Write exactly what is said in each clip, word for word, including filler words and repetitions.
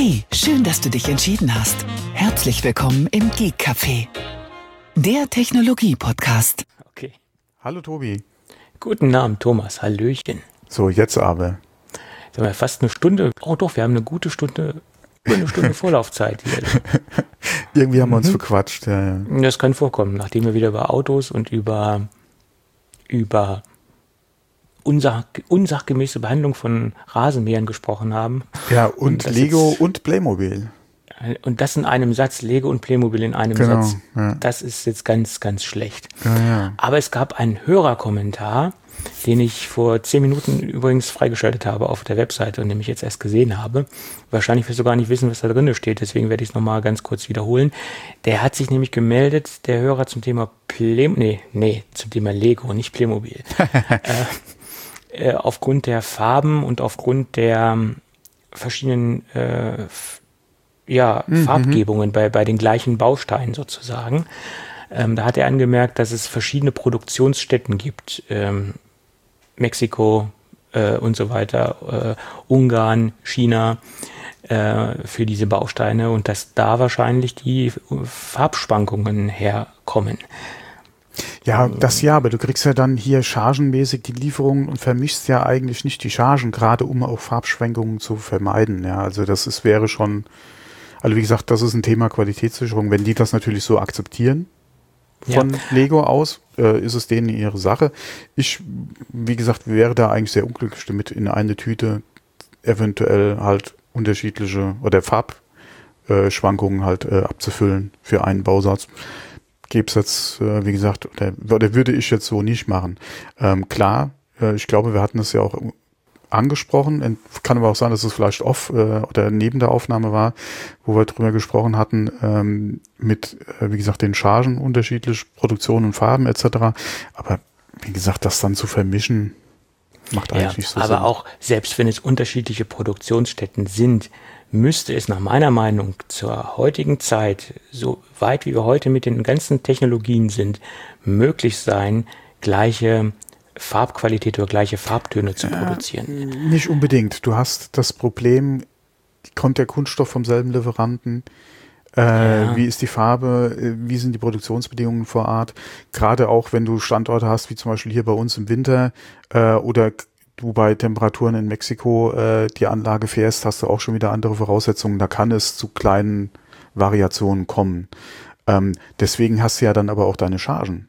Hey, schön, dass du dich entschieden hast. Herzlich willkommen im Geek Café, der Technologie-Podcast. Okay. Hallo Tobi. Guten Abend, Thomas. Hallöchen. So, jetzt aber. Jetzt haben wir fast eine Stunde. Oh doch, wir haben eine gute Stunde, über eine Stunde Vorlaufzeit hier. Irgendwie haben wir uns Mhm. verquatscht. Ja, ja. Das kann vorkommen, nachdem wir wieder über Autos und über, über unsach, unsachgemäße Behandlung von Rasenmähern gesprochen haben. Ja, und Das Lego jetzt- und Playmobil. Und das in einem Satz, Lego und Playmobil in einem Genau, Satz. ja. Das ist jetzt ganz, ganz schlecht. Ja, ja. Aber es gab einen Hörerkommentar, den ich vor zehn Minuten übrigens freigeschaltet habe auf der Webseite und den ich jetzt erst gesehen habe. Wahrscheinlich wirst du gar nicht wissen, was da drin steht, deswegen werde ich es nochmal ganz kurz wiederholen. Der hat sich nämlich gemeldet, der Hörer zum Thema Play, nee, nee, zum Thema Lego, nicht Playmobil. äh, äh, aufgrund der Farben und aufgrund der ähm, verschiedenen äh, f- ja, Mhm. Farbgebungen bei, bei den gleichen Bausteinen sozusagen. Ähm, da hat er angemerkt, dass es verschiedene Produktionsstätten gibt. Ähm, Mexiko äh, und so weiter, äh, Ungarn, China äh, für diese Bausteine und dass da wahrscheinlich die Farbschwankungen herkommen. Ja, das ja, aber du kriegst ja dann hier chargenmäßig die Lieferungen und vermischst ja eigentlich nicht die Chargen, gerade um auch Farbschwenkungen zu vermeiden. Ja, also das ist, wäre schon, also wie gesagt, das ist ein Thema Qualitätssicherung. Wenn die das natürlich so akzeptieren von Ja. Lego aus, äh, ist es denen ihre Sache. Ich, wie gesagt, wäre da eigentlich sehr unglücklich damit, in eine Tüte eventuell halt unterschiedliche oder Farbschwankungen halt äh, abzufüllen für einen Bausatz. Gäbe es jetzt, äh, wie gesagt, oder, oder würde ich jetzt so nicht machen. Ähm, klar, äh, ich glaube, wir hatten das ja auch angesprochen. Ent- Kann aber auch sein, dass es vielleicht off äh, oder neben der Aufnahme war, wo wir drüber gesprochen hatten, ähm, mit, äh, wie gesagt, den Chargen unterschiedlich, Produktion und Farben et cetera. Aber wie gesagt, das dann zu vermischen, macht eigentlich Ja, nicht so aber Sinn. auch selbst wenn es unterschiedliche Produktionsstätten sind, müsste es nach meiner Meinung zur heutigen Zeit, so weit wie wir heute mit den ganzen Technologien sind, möglich sein, gleiche Farbqualität oder gleiche Farbtöne zu produzieren. Nicht unbedingt. Du hast das Problem, kommt der Kunststoff vom selben Lieferanten? Äh, Ja. Wie ist die Farbe? Äh, Wie sind die Produktionsbedingungen vor Ort? Gerade auch, wenn du Standorte hast, wie zum Beispiel hier bei uns im Winter äh, oder k- du bei Temperaturen in Mexiko äh, die Anlage fährst, hast du auch schon wieder andere Voraussetzungen. Da kann es zu kleinen Variationen kommen. Ähm, deswegen hast du ja dann aber auch deine Chargen,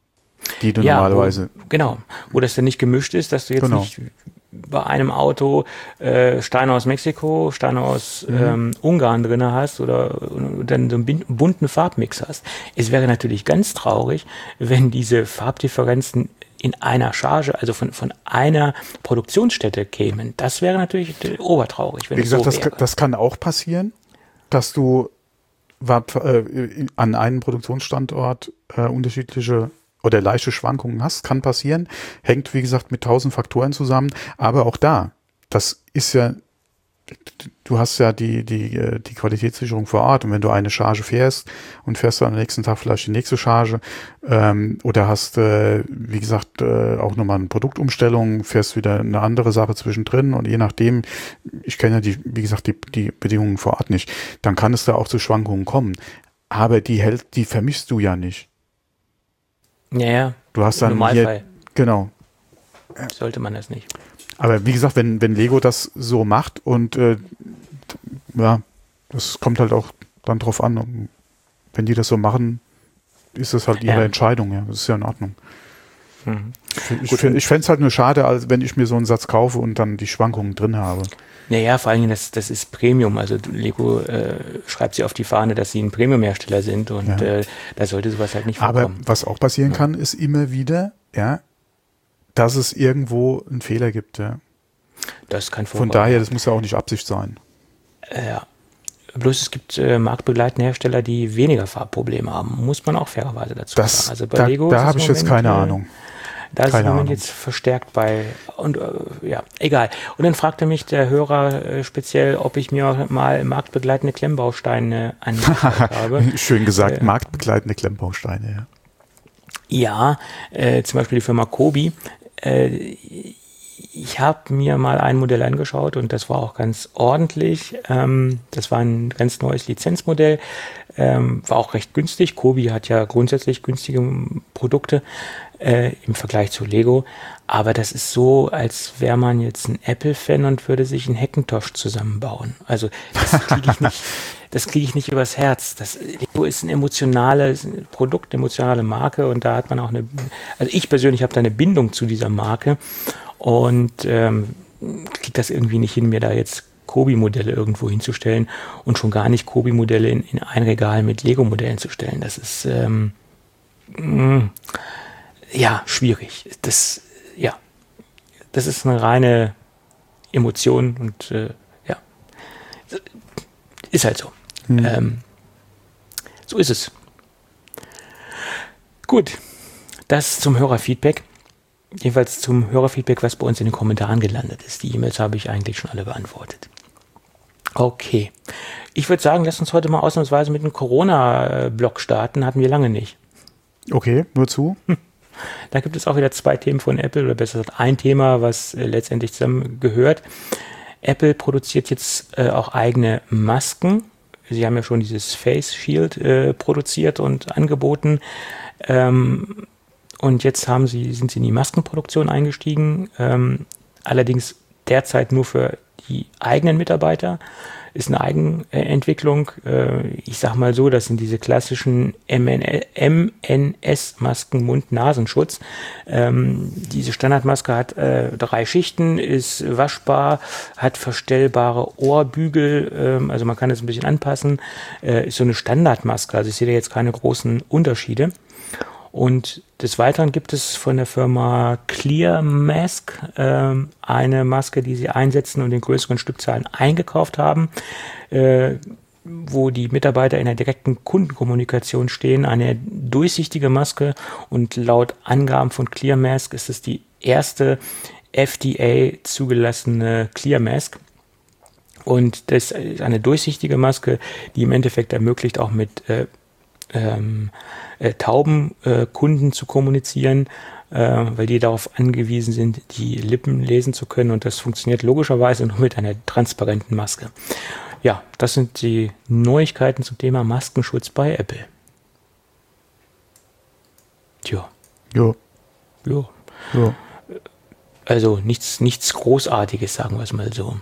die du normalerweise... Wo, genau, wo das dann nicht gemischt ist, dass du jetzt Genau. nicht bei einem Auto äh, Steine aus Mexiko, Steine aus Mhm. ähm, Ungarn drin hast oder und dann so einen bin- bunten Farbmix hast. Es wäre natürlich ganz traurig, wenn diese Farbdifferenzen in einer Charge, also von, von einer Produktionsstätte kämen. Das wäre natürlich äh, obertraurig, wenn Wie es gesagt, so das, wäre. ka- das kann auch passieren, dass du war, äh, an einem Produktionsstandort äh, unterschiedliche oder leichte Schwankungen hast. Kann passieren. Hängt, wie gesagt, mit tausend Faktoren zusammen. Aber auch da, das ist ja, du hast ja die, die, äh, die Qualitätssicherung vor Ort. Und wenn du eine Charge fährst und fährst dann am nächsten Tag vielleicht die nächste Charge ähm, oder hast, äh, wie gesagt, äh, auch nochmal eine Produktumstellung, fährst wieder eine andere Sache zwischendrin und je nachdem, ich kenne ja die, wie gesagt, die, die Bedingungen vor Ort nicht, dann kann es da auch zu Schwankungen kommen. Aber die hält, die vermischst du ja nicht. Ja, ja, Du hast im dann Normalfall hier, genau. sollte man das nicht. Aber wie gesagt, wenn, wenn Lego das so macht und äh, ja, das kommt halt auch dann drauf an. um- Wenn die das so machen, ist das halt ihre Ja. Entscheidung, ja. Das ist ja in Ordnung. Mhm. Ich, Gut. find- ich fände es halt nur schade, als wenn ich mir so einen Satz kaufe und dann die Schwankungen drin habe. Ja, ja, vor allen Dingen, das, das ist Premium. Also Lego äh, schreibt sie auf die Fahne, dass sie ein Premium-Hersteller sind und Ja. äh, da sollte sowas halt nicht Aber vorkommen. was auch passieren kann, ist immer wieder, ja, dass es irgendwo einen Fehler gibt, ja. Das kann Von vorkommen. daher, das muss ja auch nicht Absicht sein. Äh, ja. Bloß es gibt äh, marktbegleitende Hersteller, die weniger Farbprobleme haben. Muss man auch fairerweise dazu Das, sagen. Also bei da Lego da ist es habe im ich jetzt Moment, keine äh, Ahnung. Da ist es im Keine Moment Ahnung. jetzt verstärkt bei, und äh, ja, egal. Und dann fragte mich der Hörer äh, speziell, ob ich mir mal marktbegleitende Klemmbausteine angeschaut habe. Schön gesagt, Äh, marktbegleitende Klemmbausteine, ja. Ja, äh, zum Beispiel die Firma Kobi. Äh, ich habe mir mal ein Modell angeschaut und das war auch ganz ordentlich. Ähm, das war ein ganz neues Lizenzmodell, ähm, war auch recht günstig. Kobi hat ja grundsätzlich günstige Produkte äh, im Vergleich zu Lego. Aber das ist so, als wäre man jetzt ein Apple-Fan und würde sich einen Hackintosh zusammenbauen. Also das kriege ich nicht, das kriege ich nicht übers Herz. Das Lego ist ein emotionales Produkt, eine emotionale Marke und da hat man auch eine, also ich persönlich habe da eine Bindung zu dieser Marke und ähm, kriege das irgendwie nicht hin, mir da jetzt Kobi-Modelle irgendwo hinzustellen und schon gar nicht Kobi-Modelle in, in ein Regal mit Lego-Modellen zu stellen. Das ist ähm, mh, ja schwierig. Das ja, das ist eine reine Emotion und äh, ja, ist halt so. Hm. Ähm, so ist es. Gut, das zum Hörerfeedback. Jedenfalls zum Hörerfeedback, was bei uns in den Kommentaren gelandet ist. Die E-Mails habe ich eigentlich schon alle beantwortet. Okay. Ich würde sagen, lass uns heute mal ausnahmsweise mit einem Corona-Block starten. Hatten wir lange nicht. Okay, nur zu. Hm. Da gibt es auch wieder zwei Themen von Apple, oder besser gesagt ein Thema, was äh, letztendlich zusammen gehört. Apple produziert jetzt äh, auch eigene Masken. Sie haben ja schon dieses Face Shield äh, produziert und angeboten. Ähm, und jetzt haben sie, sind sie in die Maskenproduktion eingestiegen. Ähm, allerdings derzeit nur für die eigenen Mitarbeiter. Ist eine Eigenentwicklung. Äh, ich sag mal so, das sind diese klassischen M N S-Masken, Mund-Nasenschutz. Ähm, diese Standardmaske hat äh, drei Schichten, ist waschbar, hat verstellbare Ohrbügel, ähm, also man kann es ein bisschen anpassen. Äh, ist so eine Standardmaske, also ich sehe da jetzt keine großen Unterschiede. Und des Weiteren gibt es von der Firma Clear Mask ähm, eine Maske, die sie einsetzen und in größeren Stückzahlen eingekauft haben, äh, wo die Mitarbeiter in der direkten Kundenkommunikation stehen. Eine durchsichtige Maske und laut Angaben von Clear Mask ist es die erste F D A zugelassene Clear Mask. Und das ist eine durchsichtige Maske, die im Endeffekt ermöglicht, auch mit äh, ähm, äh, tauben äh, Kunden zu kommunizieren, äh, weil die darauf angewiesen sind, die Lippen lesen zu können und das funktioniert logischerweise nur mit einer transparenten Maske. Ja, das sind die Neuigkeiten zum Thema Maskenschutz bei Apple. Tja. Jo. Jo. Jo. Also nichts, nichts Großartiges, sagen wir es mal so.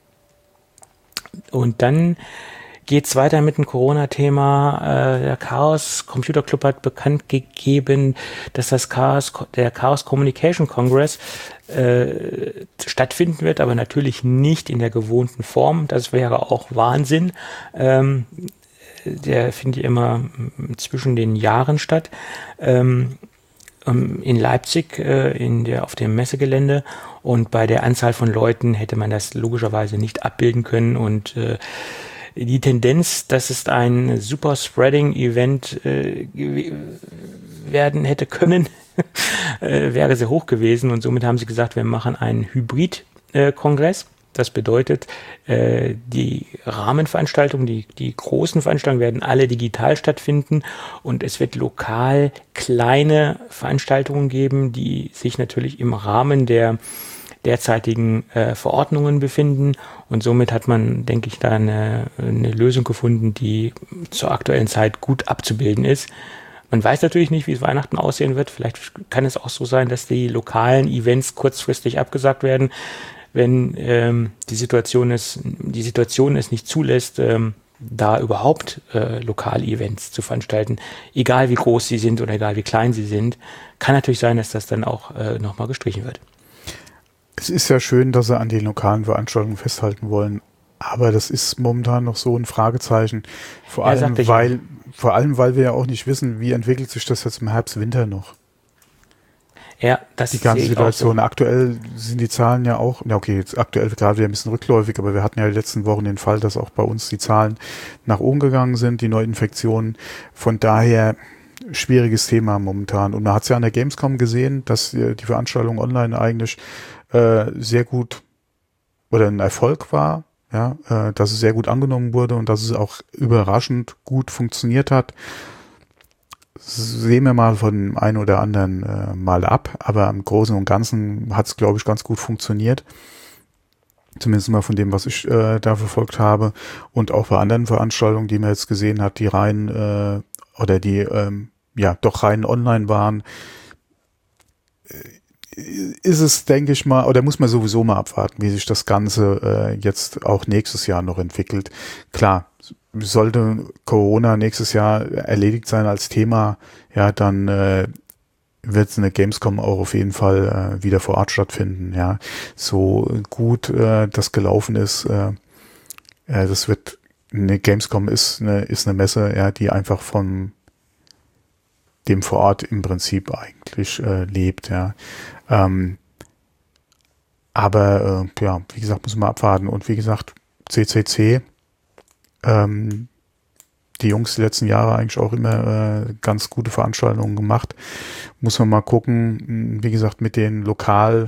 Und dann geht es weiter mit dem Corona-Thema. Äh, der Chaos Computer Club hat bekannt gegeben, dass das Chaos, der Chaos Communication Congress äh, stattfinden wird, aber natürlich nicht in der gewohnten Form. Das wäre auch Wahnsinn. Ähm, der findet immer zwischen den Jahren statt. Ähm, in Leipzig äh, in der, auf dem Messegelände, und bei der Anzahl von Leuten hätte man das logischerweise nicht abbilden können und äh, die Tendenz, dass es ein Super-Spreading-Event äh, werden hätte können, äh, wäre sehr hoch gewesen. Und somit haben sie gesagt, wir machen einen Hybrid-Kongress. Äh, das bedeutet, äh, die Rahmenveranstaltungen, die, die großen Veranstaltungen werden alle digital stattfinden. Und es wird lokal kleine Veranstaltungen geben, die sich natürlich im Rahmen der derzeitigen äh, Verordnungen befinden, und somit hat man, denke ich, da eine, eine Lösung gefunden, die zur aktuellen Zeit gut abzubilden ist. Man weiß natürlich nicht, wie es Weihnachten aussehen wird. Vielleicht kann es auch so sein, dass die lokalen Events kurzfristig abgesagt werden, wenn ähm, die Situation es, die Situation es nicht zulässt, ähm, da überhaupt äh, Lokal-Events zu veranstalten, egal wie groß sie sind oder egal wie klein sie sind. Kann natürlich sein, dass das dann auch äh, nochmal gestrichen wird. Es ist ja schön, dass sie an den lokalen Veranstaltungen festhalten wollen, aber das ist momentan noch so ein Fragezeichen. Vor Ja, allem, weil, vor allem, weil wir ja auch nicht wissen, wie entwickelt sich das jetzt im Herbst, Winter noch. Ja, das die ganze Situation. So. Aktuell sind die Zahlen ja auch, ja okay, jetzt aktuell gerade wieder ein bisschen rückläufig, aber wir hatten ja die letzten Wochen den Fall, dass auch bei uns die Zahlen nach oben gegangen sind, die Neuinfektionen. Von daher schwieriges Thema momentan. Und man hat es ja an der Gamescom gesehen, dass die Veranstaltung online eigentlich äh, sehr gut oder ein Erfolg war, ja, äh, dass es sehr gut angenommen wurde und dass es auch überraschend gut funktioniert hat. sehen wir mal von dem einen oder anderen äh, mal ab, aber im Großen und Ganzen hat es, glaube ich, ganz gut funktioniert. Zumindest mal von dem, was ich äh, da verfolgt habe und auch bei anderen Veranstaltungen, die man jetzt gesehen hat, die rein äh, oder die ähm, ja doch rein online waren, ist es, denke ich mal, oder muss man sowieso mal abwarten, wie sich das Ganze äh, jetzt auch nächstes Jahr noch entwickelt. Klar, sollte Corona nächstes Jahr erledigt sein als Thema, ja, dann äh, wird eine Gamescom auch auf jeden Fall äh, wieder vor Ort stattfinden. Ja, so gut äh, das gelaufen ist, äh, äh, das wird eine Gamescom ist eine ist eine Messe, ja, die einfach von dem vor Ort im Prinzip eigentlich äh, lebt. Ja, ähm, aber äh, ja, wie gesagt, muss man abwarten. Und wie gesagt, C C C, ähm, die Jungs die letzten Jahre eigentlich auch immer äh, ganz gute Veranstaltungen gemacht. Muss man mal gucken. Wie gesagt, mit den Lokal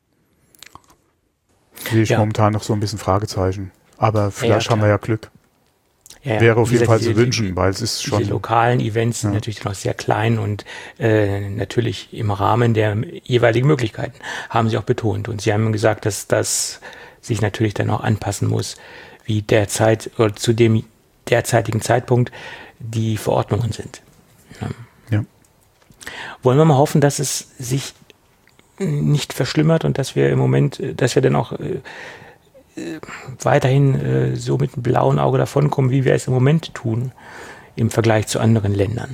sehe ich ja momentan noch so ein bisschen Fragezeichen. Aber vielleicht ja, haben wir ja Glück. Ja, ja. Wäre auf jeden Fall zu wünschen, weil es ist schon... Die lokalen Events sind ja. natürlich noch sehr klein und äh, natürlich im Rahmen der jeweiligen Möglichkeiten, haben sie auch betont. Und sie haben gesagt, dass das sich natürlich dann auch anpassen muss, wie derzeit oder zu dem derzeitigen Zeitpunkt die Verordnungen sind. Ja. Ja. Wollen wir mal hoffen, dass es sich nicht verschlimmert und dass wir im Moment, dass wir dann auch äh, weiterhin äh, so mit einem blauen Auge davonkommen, wie wir es im Moment tun, im Vergleich zu anderen Ländern.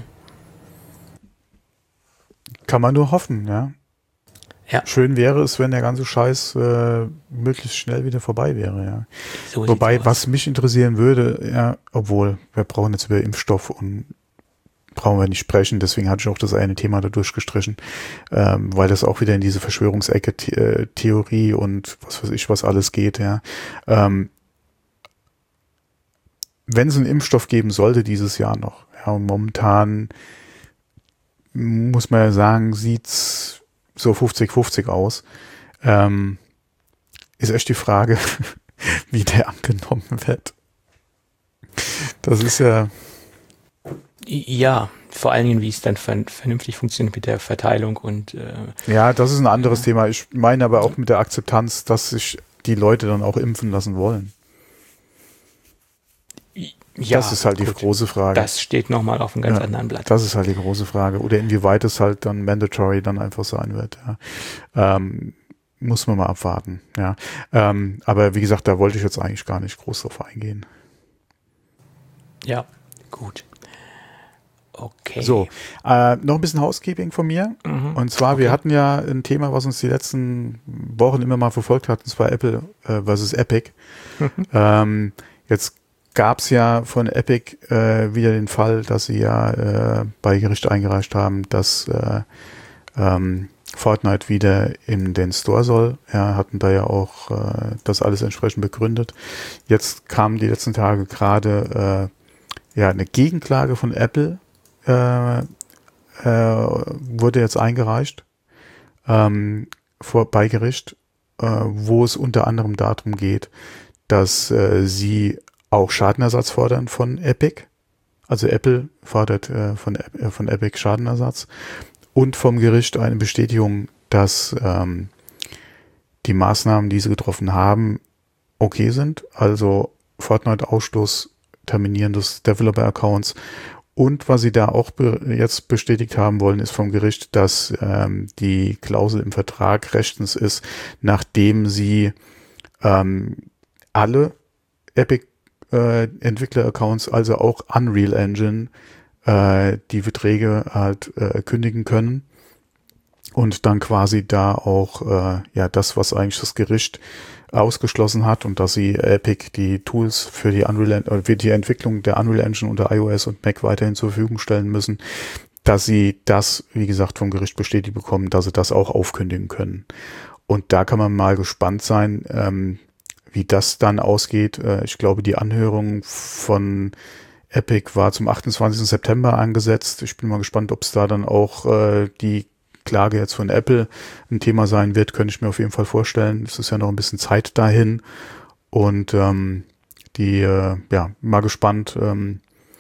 Kann man nur hoffen, ja. Ja. Schön wäre es, wenn der ganze Scheiß äh, möglichst schnell wieder vorbei wäre, ja. So Wobei, was mich interessieren würde, ja, obwohl, wir brauchen jetzt über Impfstoff und brauchen wir nicht sprechen, deswegen hatte ich auch das eine Thema da durchgestrichen, ähm, weil das auch wieder in diese Verschwörungsecke The- Theorie und was weiß ich, was alles geht, ja. Ähm, wenn es einen Impfstoff geben sollte dieses Jahr noch, ja, und momentan muss man ja sagen, sieht's so fünfzig fünfzig aus, ähm, ist echt die Frage, wie der angenommen wird. Das ist ja... Ja, vor allen Dingen, wie es dann ver- vernünftig funktioniert mit der Verteilung und... Äh, ja, das ist ein anderes ja. Thema. Ich meine aber auch mit der Akzeptanz, dass sich die Leute dann auch impfen lassen wollen. Ja, das ist halt gut. Die große Frage. Das steht nochmal auf einem ganz ja, anderen Blatt. Das ist halt die große Frage. Oder inwieweit es halt dann mandatory dann einfach sein wird. Ja. Ähm, muss man mal abwarten. Ja. Ähm, aber wie gesagt, da wollte ich jetzt eigentlich gar nicht groß drauf eingehen. Ja, gut. Okay. So, äh, noch ein bisschen Housekeeping von mir. Mhm. Und zwar, okay. Wir hatten ja ein Thema, was uns die letzten Wochen immer mal verfolgt hat, und zwar Apple äh, versus Epic. Mhm. Ähm, jetzt gab es ja von Epic äh, wieder den Fall, dass sie ja äh, bei Gericht eingereicht haben, dass äh, ähm, Fortnite wieder in den Store soll. Ja, hatten da ja auch äh, das alles entsprechend begründet. Jetzt kam die letzten Tage gerade äh, ja eine Gegenklage von Apple, äh, äh, wurde jetzt eingereicht ähm, vor bei Gericht, äh, wo es unter anderem darum geht, dass äh, sie auch Schadenersatz fordern von Epic. Also Apple fordert äh, von, äh, von Epic Schadenersatz und vom Gericht eine Bestätigung, dass ähm, die Maßnahmen, die sie getroffen haben, okay sind. Also Fortnite-Ausschluss, Terminieren des Developer-Accounts. Und was sie da auch be- jetzt bestätigt haben wollen, ist vom Gericht, dass ähm, die Klausel im Vertrag rechtens ist, nachdem sie ähm, alle Epic Äh, Entwickler-Accounts, also auch Unreal Engine, äh, die Verträge halt äh, kündigen können und dann quasi da auch äh, ja das, was eigentlich das Gericht ausgeschlossen hat und dass sie Epic die Tools für die Unreal äh, für die Entwicklung der Unreal Engine unter iOS und Mac weiterhin zur Verfügung stellen müssen, dass sie das, wie gesagt, vom Gericht bestätigt bekommen, dass sie das auch aufkündigen können. Und da kann man mal gespannt sein, ähm, wie das dann ausgeht. Ich glaube, die Anhörung von Epic war zum achtundzwanzigsten September angesetzt. Ich bin mal gespannt, ob es da dann auch äh, die Klage jetzt von Apple ein Thema sein wird. Könnte ich mir auf jeden Fall vorstellen. Es ist ja noch ein bisschen Zeit dahin. Und ähm, die, äh, ja, mal gespannt, ähm,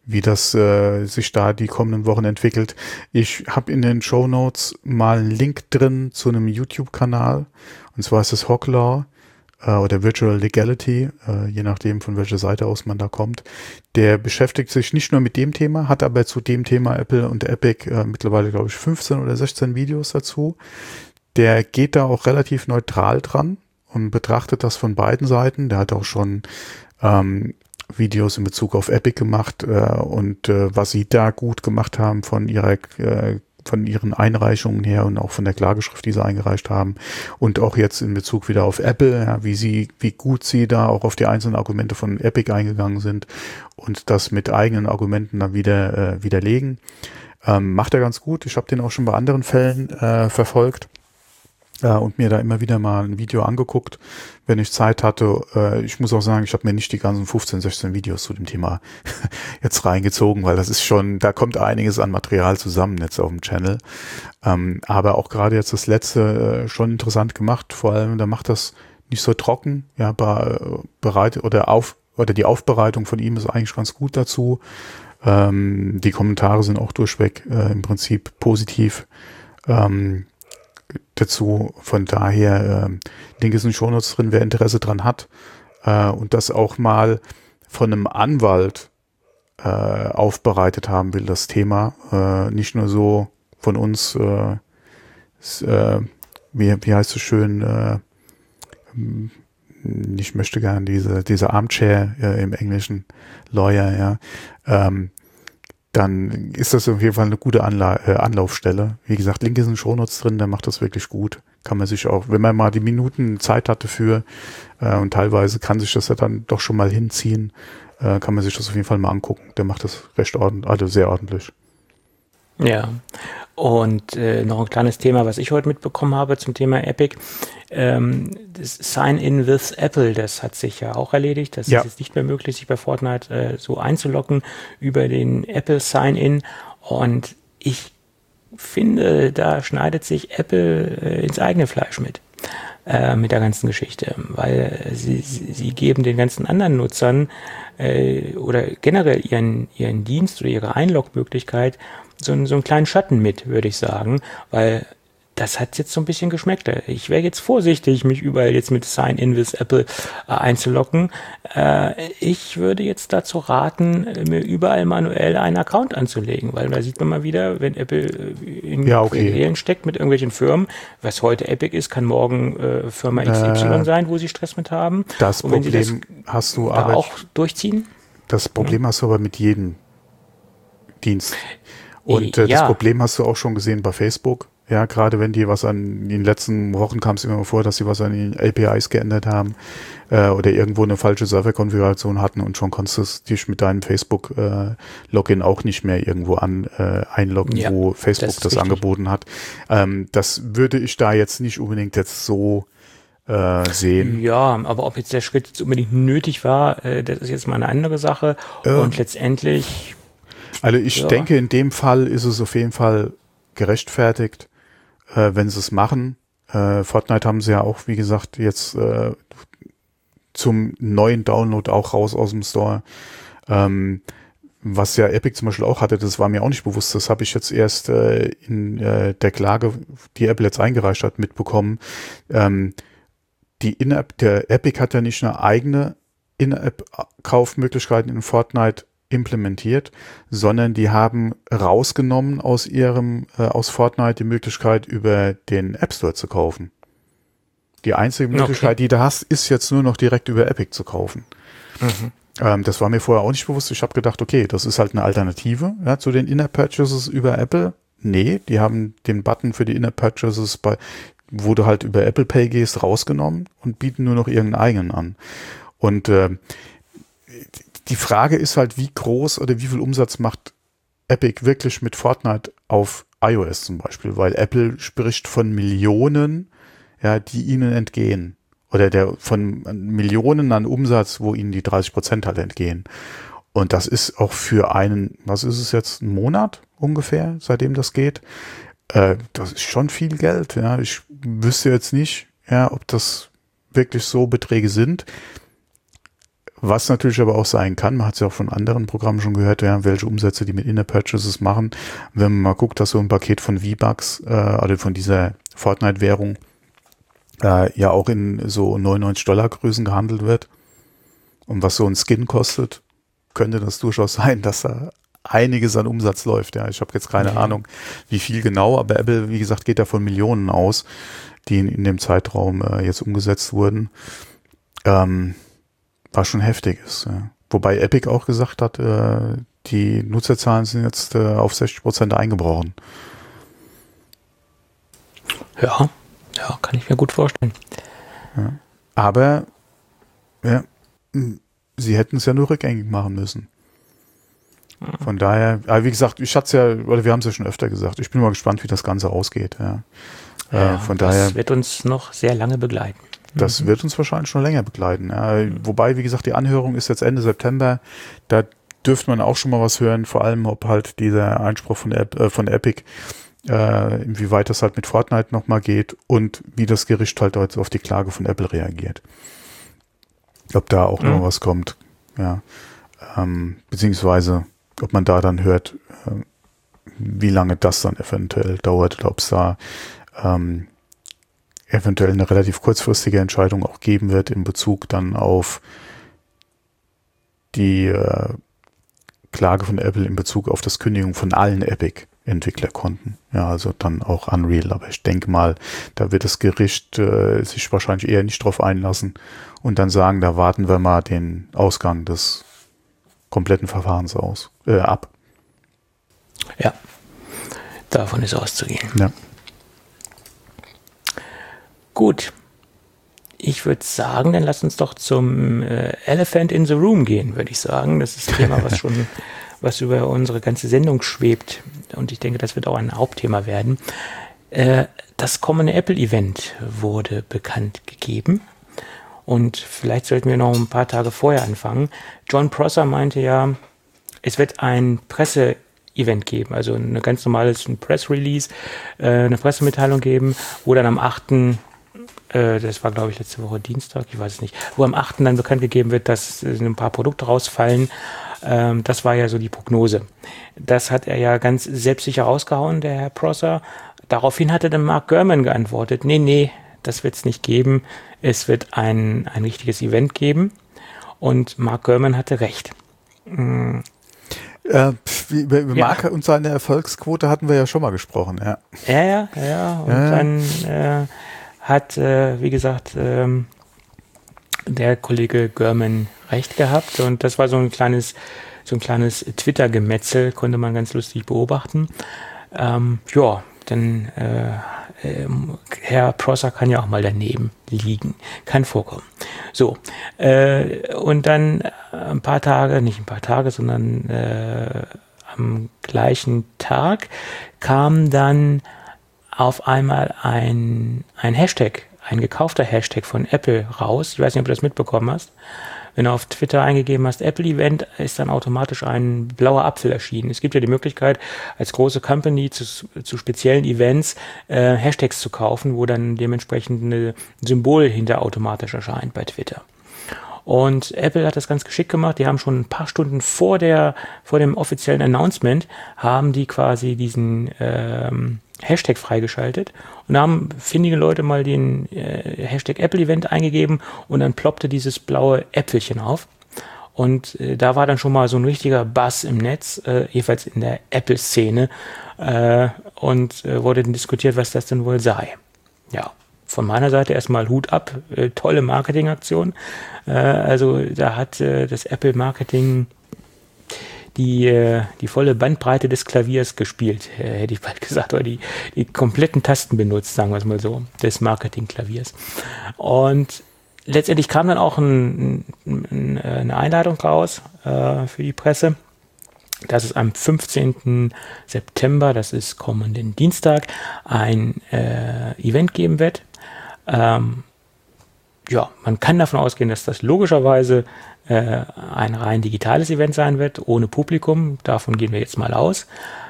wie das äh, sich da die kommenden Wochen entwickelt. Ich habe in den Shownotes mal einen Link drin zu einem YouTube-Kanal, und zwar ist es Hocklaw äh, oder Virtual Legality, äh, je nachdem von welcher Seite aus man da kommt. Der beschäftigt sich nicht nur mit dem Thema, hat aber zu dem Thema Apple und Epic äh, mittlerweile, glaube ich, fünfzehn oder sechzehn Videos dazu. Der geht da auch relativ neutral dran und betrachtet das von beiden Seiten. Der hat auch schon ähm, Videos in Bezug auf Epic gemacht äh, und äh, was sie da gut gemacht haben von ihrer äh, von ihren Einreichungen her und auch von der Klageschrift, die sie eingereicht haben, und auch jetzt in Bezug wieder auf Apple, ja, wie sie, wie gut sie da auch auf die einzelnen Argumente von Epic eingegangen sind und das mit eigenen Argumenten dann wieder äh, widerlegen. Ähm, macht er ganz gut. Ich habe den auch schon bei anderen Fällen äh, verfolgt. Äh, und mir da immer wieder mal ein Video angeguckt, wenn ich Zeit hatte. Äh, ich muss auch sagen, ich habe mir nicht die ganzen fünfzehn, sechzehn Videos zu dem Thema jetzt reingezogen, weil das ist schon, da kommt einiges an Material zusammen jetzt auf dem Channel. Ähm, aber auch gerade jetzt das letzte äh, schon interessant gemacht. Vor allem, da macht das nicht so trocken, ja, be, bereit oder auf oder die Aufbereitung von ihm ist eigentlich ganz gut dazu. Ähm, die Kommentare sind auch durchweg äh, im Prinzip positiv. Ähm, dazu. Von daher, äh, Link ist in den Shownotes drin, wer Interesse dran hat äh, und das auch mal von einem Anwalt äh, aufbereitet haben will, das Thema. Äh, nicht nur so von uns, äh, s, äh, wie, wie heißt es schön, äh, ich möchte gerne diese, diese Armchair äh, im Englischen, Lawyer, ja, ähm, dann ist das auf jeden Fall eine gute Anla- äh, Anlaufstelle. Wie gesagt, Link ist in den Shownotes drin, der macht das wirklich gut. Kann man sich auch, wenn man mal die Minuten Zeit hatte für, äh, und teilweise kann sich das ja dann doch schon mal hinziehen, äh, kann man sich das auf jeden Fall mal angucken. Der macht das recht ordentlich, also sehr ordentlich. Ja, und äh, noch ein kleines Thema, was ich heute mitbekommen habe zum Thema Epic. Ähm, das Sign-in with Apple, das hat sich ja auch erledigt. Das Ja. ist jetzt nicht mehr möglich, sich bei Fortnite äh, so einzuloggen über den Apple Sign-in. Und ich finde, da schneidet sich Apple äh, ins eigene Fleisch mit. Äh, mit der ganzen Geschichte, weil sie, sie, sie geben den ganzen anderen Nutzern äh, oder generell ihren, ihren Dienst oder ihre Einlogmöglichkeit so, einen- so einen kleinen Schatten mit, würde ich sagen, weil das hat jetzt so ein bisschen geschmeckt. Ich wäre jetzt vorsichtig, mich überall jetzt mit Sign-in with Apple äh, einzuloggen. Äh, ich würde jetzt dazu raten, mir überall manuell einen Account anzulegen, weil da sieht man mal wieder, wenn Apple äh, in Ja, okay. Querelen steckt mit irgendwelchen Firmen, was heute Epic ist, kann morgen äh, Firma X Y Äh, sein, wo sie Stress mit haben. Das Und wenn sie Problem hast du da aber, auch durchziehen? das Problem hast du aber mit jedem Dienst. Und Äh, äh, das ja. Problem hast du auch schon gesehen bei Facebook. Ja, gerade wenn die was an, in den letzten Wochen kam es immer vor, dass sie was an den A P Is geändert haben äh, oder irgendwo eine falsche Serverkonfiguration hatten und schon konntest du dich mit deinem Facebook-Login auch nicht mehr irgendwo an äh, einloggen, Ja, wo Facebook das das, ist richtig. angeboten hat. Ähm, das würde ich da jetzt nicht unbedingt jetzt so äh, sehen. Ja, aber ob jetzt der Schritt jetzt unbedingt nötig war, äh, das ist jetzt mal eine andere Sache. Ähm. Und letztendlich, Also ich Ja. denke, in dem Fall ist es auf jeden Fall gerechtfertigt, äh, wenn sie es machen. Äh, Fortnite haben sie ja auch, wie gesagt, jetzt äh, zum neuen Download auch raus aus dem Store. Ähm, was ja Epic zum Beispiel auch hatte, das war mir auch nicht bewusst. Das habe ich jetzt erst äh, in äh, der Klage, die Apple jetzt eingereicht hat, mitbekommen. Ähm, die In-App, der Epic hat ja nicht eine eigene In-App-Kaufmöglichkeiten in Fortnite implementiert, sondern die haben rausgenommen aus ihrem, äh, aus Fortnite die Möglichkeit, über den App Store zu kaufen. Die einzige Möglichkeit, Okay. die du hast, ist jetzt nur noch direkt über Epic zu kaufen. Mhm. Ähm, das war mir vorher auch nicht bewusst. Ich habe gedacht, okay, das ist halt eine Alternative, ja, zu den In-App-Purchases über Apple. Nee, die haben den Button für die In-App-Purchases, bei, wo du halt über Apple Pay gehst, rausgenommen und bieten nur noch irgendeinen eigenen an. Und äh, die Frage ist halt, wie groß oder wie viel Umsatz macht Epic wirklich mit Fortnite auf iOS zum Beispiel, weil Apple spricht von Millionen, ja, die ihnen entgehen. Oder der von Millionen an Umsatz, wo ihnen die dreißig Prozent halt entgehen. Und das ist auch für einen, was ist es jetzt, einen Monat ungefähr, seitdem das geht. Äh, das ist schon viel Geld, ja. Ich wüsste jetzt nicht, ja, ob das wirklich so Beträge sind. Was natürlich aber auch sein kann, man hat es ja auch von anderen Programmen schon gehört, ja, welche Umsätze die mit In-App-Purchases machen. Wenn man mal guckt, dass so ein Paket von V-Bucks, äh, also von dieser Fortnite-Währung, äh, ja auch in so neunundneunzig Dollar Größen gehandelt wird. Und was so ein Skin kostet, könnte das durchaus sein, dass da einiges an Umsatz läuft. Ja, ich habe jetzt keine mhm. Ahnung, wie viel genau, aber Apple, wie gesagt, geht da von Millionen aus, die in, in dem Zeitraum äh, jetzt umgesetzt wurden. Ähm, was schon heftig ist. Ja. Wobei Epic auch gesagt hat, äh, die Nutzerzahlen sind jetzt äh, auf sechzig Prozent eingebrochen. Ja, ja, kann ich mir gut vorstellen. Ja. Aber ja, sie hätten es ja nur rückgängig machen müssen. Von daher, aber wie gesagt, ich hatte es ja, oder wir haben es ja schon öfter gesagt, ich bin mal gespannt, wie das Ganze ausgeht. Ja. Ja, äh, von das daher wird uns noch sehr lange begleiten. Das wird uns wahrscheinlich schon länger begleiten. Ja. Wobei, wie gesagt, die Anhörung ist jetzt Ende September. Da dürfte man auch schon mal was hören, vor allem ob halt dieser Einspruch von, App, äh, von Epic, äh, inwieweit das halt mit Fortnite nochmal geht und wie das Gericht halt jetzt auf die Klage von Apple reagiert. Ob da auch mhm. noch was kommt. Ja. Ähm, beziehungsweise, ob man da dann hört, äh, wie lange das dann eventuell dauert oder ob es da ähm, eventuell eine relativ kurzfristige Entscheidung auch geben wird in Bezug dann auf die äh, Klage von Apple in Bezug auf das Kündigung von allen Epic-Entwicklerkonten. Ja, also dann auch Unreal. Aber ich denke mal, da wird das Gericht äh, sich wahrscheinlich eher nicht drauf einlassen und dann sagen, da warten wir mal den Ausgang des kompletten Verfahrens aus, äh, ab. Ja, davon ist auszugehen. Ja. Gut, ich würde sagen, dann lass uns doch zum äh, Elephant in the Room gehen, würde ich sagen. Das ist ein Thema, was schon was über unsere ganze Sendung schwebt. Und ich denke, das wird auch ein Hauptthema werden. Äh, das kommende Apple-Event wurde bekannt gegeben. Und vielleicht sollten wir noch ein paar Tage vorher anfangen. John Prosser meinte ja, es wird ein Presse-Event geben, also ein ganz normales ein Press-Release, äh, eine Pressemitteilung geben, wo dann am achten das war, glaube ich, letzte Woche Dienstag, ich weiß es nicht, wo am achten dann bekannt gegeben wird, dass ein paar Produkte rausfallen. Das war ja so die Prognose. Das hat er ja ganz selbstsicher rausgehauen, der Herr Prosser. Daraufhin hatte dann Mark Gurman geantwortet, nee, nee, das wird es nicht geben. Es wird ein, ein richtiges Event geben. Und Mark Gurman hatte recht. Mhm. Äh, über über ja. Mark und seine Erfolgsquote hatten wir ja schon mal gesprochen. Ja, ja, ja. ja. Und ja. dann äh, hat, äh, wie gesagt, ähm, der Kollege Gurman recht gehabt. Und das war so ein kleines, so ein kleines Twitter-Gemetzel, konnte man ganz lustig beobachten. Ähm, ja, dann äh, äh, Herr Prosser kann ja auch mal daneben liegen. Kann vorkommen. So, äh, und dann ein paar Tage, nicht ein paar Tage, sondern äh, am gleichen Tag kam dann auf einmal ein, ein Hashtag, ein gekaufter Hashtag von Apple raus. Ich weiß nicht, ob du das mitbekommen hast. Wenn du auf Twitter eingegeben hast, Apple Event, ist dann automatisch ein blauer Apfel erschienen. Es gibt ja die Möglichkeit, als große Company zu, zu speziellen Events äh, Hashtags zu kaufen, wo dann dementsprechend ein Symbol hinter automatisch erscheint bei Twitter. Und Apple hat das ganz geschickt gemacht. Die haben schon ein paar Stunden vor der, vor dem offiziellen Announcement, haben die quasi diesen ähm, Hashtag freigeschaltet und haben findige Leute mal den äh, Hashtag Apple Event eingegeben und dann ploppte dieses blaue Äpfelchen auf. Und äh, da war dann schon mal so ein richtiger Buzz im Netz, äh, jedenfalls in der Apple-Szene, äh, und äh, wurde dann diskutiert, was das denn wohl sei. Ja. Von meiner Seite erstmal Hut ab, äh, tolle Marketingaktion. Äh, also da hat äh, das Apple Marketing die, äh, die volle Bandbreite des Klaviers gespielt, äh, hätte ich bald gesagt, oder die, die kompletten Tasten benutzt, sagen wir es mal so, des Marketing-Klaviers. Und letztendlich kam dann auch ein, ein, eine Einladung raus äh, für die Presse, dass es am fünfzehnten September, das ist kommenden Dienstag, ein äh, Event geben wird. Ähm, ja, man kann davon ausgehen, dass das logischerweise äh, ein rein digitales Event sein wird, ohne Publikum. Davon gehen wir jetzt mal aus.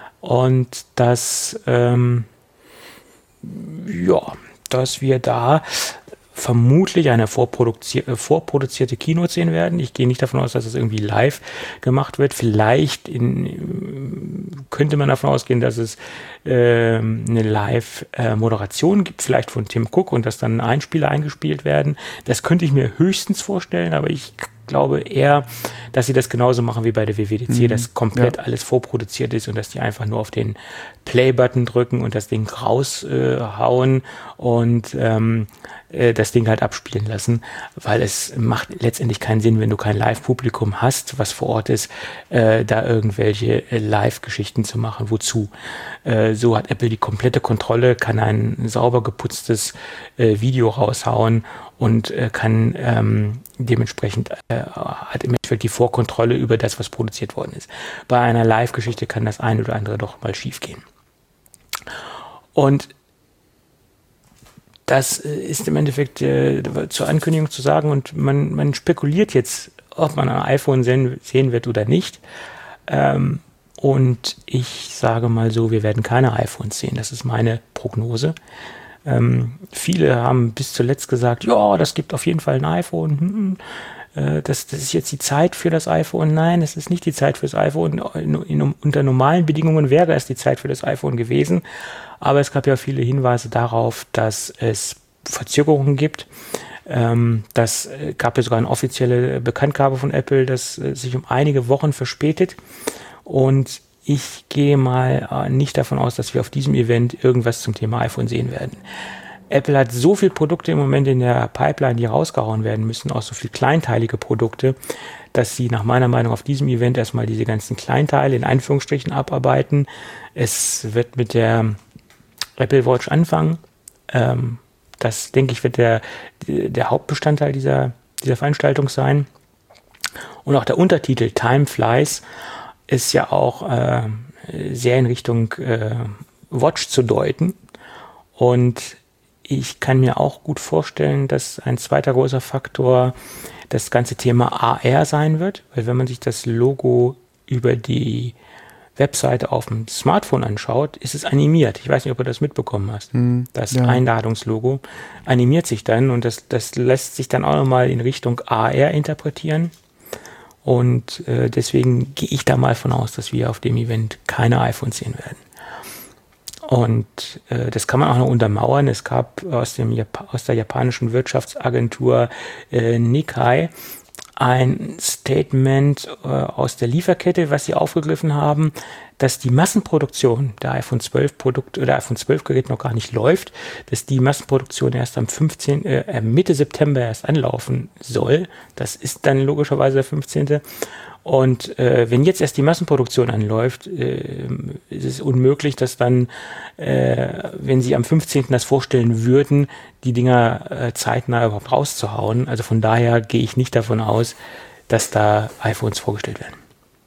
Und dass, ähm, ja, dass wir da vermutlich eine vorproduzierte, vorproduzierte Keynote sehen werden. Ich gehe nicht davon aus, dass es irgendwie live gemacht wird. Vielleicht in, könnte man davon ausgehen, dass es äh, eine Live-Moderation gibt, vielleicht von Tim Cook, und dass dann Einspieler eingespielt werden. Das könnte ich mir höchstens vorstellen, aber ich glaube eher, dass sie das genauso machen wie bei der W W D C, mhm. dass komplett ja. alles vorproduziert ist und dass die einfach nur auf den Play-Button drücken und das Ding raushauen äh, und ähm, äh, das Ding halt abspielen lassen, weil es macht letztendlich keinen Sinn, wenn du kein Live-Publikum hast, was vor Ort ist, äh, da irgendwelche äh, Live-Geschichten zu machen. Wozu? Äh, so hat Apple die komplette Kontrolle, kann ein sauber geputztes äh, Video raushauen und äh, kann ähm, dementsprechend äh, hat im Endeffekt die Vorkontrolle über das, was produziert worden ist. Bei einer Live-Geschichte kann das ein oder andere doch mal schief gehen. Und das ist im Endeffekt äh, zur Ankündigung zu sagen, und man, man spekuliert jetzt, ob man ein iPhone sehen, sehen wird oder nicht. Ähm, und ich sage mal so, wir werden keine iPhones sehen. Das ist meine Prognose. Ähm, viele haben bis zuletzt gesagt, ja, das gibt auf jeden Fall ein iPhone. Hm, äh, das, das ist jetzt die Zeit für das iPhone. Nein, es ist nicht die Zeit für das iPhone. In, in, unter normalen Bedingungen wäre es die Zeit für das iPhone gewesen. Aber es gab ja viele Hinweise darauf, dass es Verzögerungen gibt. Ähm, das gab ja sogar eine offizielle Bekanntgabe von Apple, dass äh, sich um einige Wochen verspätet. Und ich gehe mal äh, nicht davon aus, dass wir auf diesem Event irgendwas zum Thema iPhone sehen werden. Apple hat so viele Produkte im Moment in der Pipeline, die rausgehauen werden müssen, auch so viele kleinteilige Produkte, dass sie nach meiner Meinung auf diesem Event erstmal diese ganzen Kleinteile in Anführungsstrichen abarbeiten. Es wird mit der Apple Watch anfangen. Ähm, das, denke ich, wird der, der Hauptbestandteil dieser, dieser Veranstaltung sein. Und auch der Untertitel Time Flies ist ja auch äh, sehr in Richtung äh, Watch zu deuten. Und ich kann mir auch gut vorstellen, dass ein zweiter großer Faktor das ganze Thema A R sein wird. Weil wenn man sich das Logo über die Webseite auf dem Smartphone anschaut, ist es animiert. Ich weiß nicht, ob du das mitbekommen hast. Hm, das ja. Einladungslogo animiert sich dann, und das, das lässt sich dann auch nochmal in Richtung A R interpretieren. Und äh, deswegen gehe ich da mal von aus, dass wir auf dem Event keine iPhones sehen werden. Und äh, das kann man auch noch untermauern. Es gab aus, dem Jap- aus der japanischen Wirtschaftsagentur äh, Nikkei ein Statement äh, aus der Lieferkette, was sie aufgegriffen haben, dass die Massenproduktion der iPhone zwölf Produkte oder iPhone zwölf Gerät noch gar nicht läuft, dass die Massenproduktion erst am fünfzehnten Äh, Mitte September erst anlaufen soll. Das ist dann logischerweise der fünfzehnte Und äh, wenn jetzt erst die Massenproduktion anläuft, äh, ist es unmöglich, dass dann, äh, wenn sie am fünfzehnten das vorstellen würden, die Dinger äh, zeitnah überhaupt rauszuhauen. Also von daher gehe ich nicht davon aus, dass da iPhones vorgestellt werden.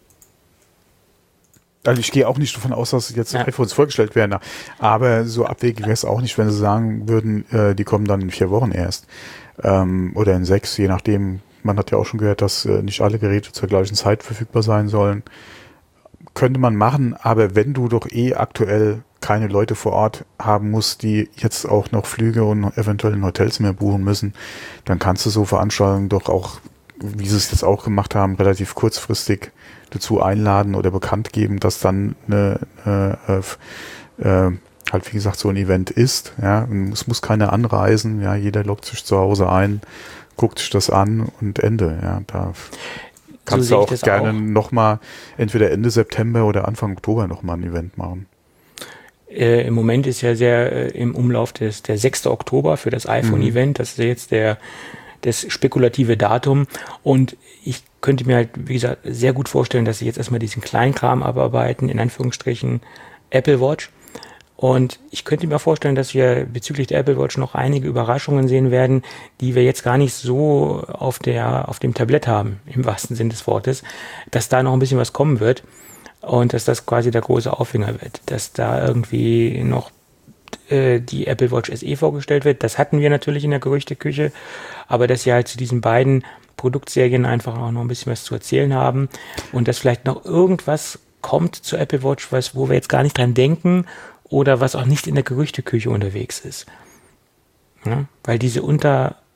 Also ich gehe auch nicht davon aus, dass jetzt ja. iPhones vorgestellt werden. Aber so abwegig wäre es auch nicht, wenn sie sagen würden, äh, die kommen dann in vier Wochen erst. Ähm, oder in sechs, je nachdem. Man hat ja auch schon gehört, dass äh, nicht alle Geräte zur gleichen Zeit verfügbar sein sollen. Könnte man machen, aber wenn du doch eh aktuell keine Leute vor Ort haben musst, die jetzt auch noch Flüge und eventuell in Hotels mehr buchen müssen, dann kannst du so Veranstaltungen doch auch, wie sie es jetzt auch gemacht haben, relativ kurzfristig dazu einladen oder bekannt geben, dass dann eine, eine äh, äh, halt wie gesagt so ein Event ist. Ja, es muss keiner anreisen, ja, jeder loggt sich zu Hause ein, guckt sich das an und Ende. Ja, da kannst so du auch gerne nochmal entweder Ende September oder Anfang Oktober nochmal ein Event machen. Äh, Im Moment ist ja sehr äh, im Umlauf des, der sechste Oktober für das iPhone-Event. Mhm. Das ist jetzt der das spekulative Datum. Und ich könnte mir halt, wie gesagt, sehr gut vorstellen, dass sie jetzt erstmal diesen Kleinkram abarbeiten, in Anführungsstrichen Apple Watch. Und ich könnte mir vorstellen, dass wir bezüglich der Apple Watch noch einige Überraschungen sehen werden, die wir jetzt gar nicht so auf der auf dem Tablett haben, im wahrsten Sinne des Wortes, dass da noch ein bisschen was kommen wird und dass das quasi der große Aufhänger wird, dass da irgendwie noch äh, die Apple Watch S E vorgestellt wird. Das hatten wir natürlich in der Gerüchteküche, aber dass sie halt zu diesen beiden Produktserien einfach auch noch ein bisschen was zu erzählen haben und dass vielleicht noch irgendwas kommt zur Apple Watch, was wo wir jetzt gar nicht dran denken, oder was auch nicht in der Gerüchteküche unterwegs ist. Ja, weil diese unter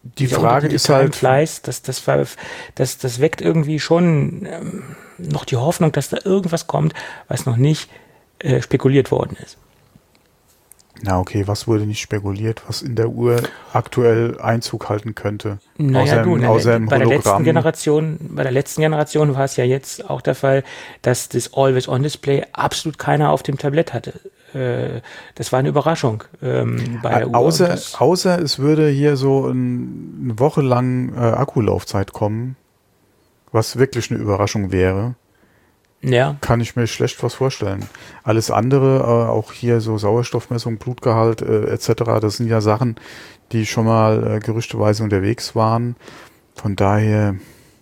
Die Frage ist halt, Fleiß, das, das, das, das weckt irgendwie schon ähm, noch die Hoffnung, dass da irgendwas kommt, was noch nicht äh, spekuliert worden ist. Na okay, was wurde nicht spekuliert, was in der Uhr aktuell Einzug halten könnte? Naja, außer du, im, außer im bei der letzten Hologramm. Generation, bei der letzten Generation war es ja jetzt auch der Fall, dass das Always-On-Display absolut keiner auf dem Tablett hatte. Äh, das war eine Überraschung ähm, bei der Uhr. Außer, außer es würde hier so ein, eine Woche lang äh, Akkulaufzeit kommen, was wirklich eine Überraschung wäre. Ja. Kann ich mir schlecht was vorstellen. Alles andere, äh, auch hier so Sauerstoffmessung, Blutgehalt äh, et cetera, das sind ja Sachen, die schon mal äh, gerüchteweise unterwegs waren. Von daher...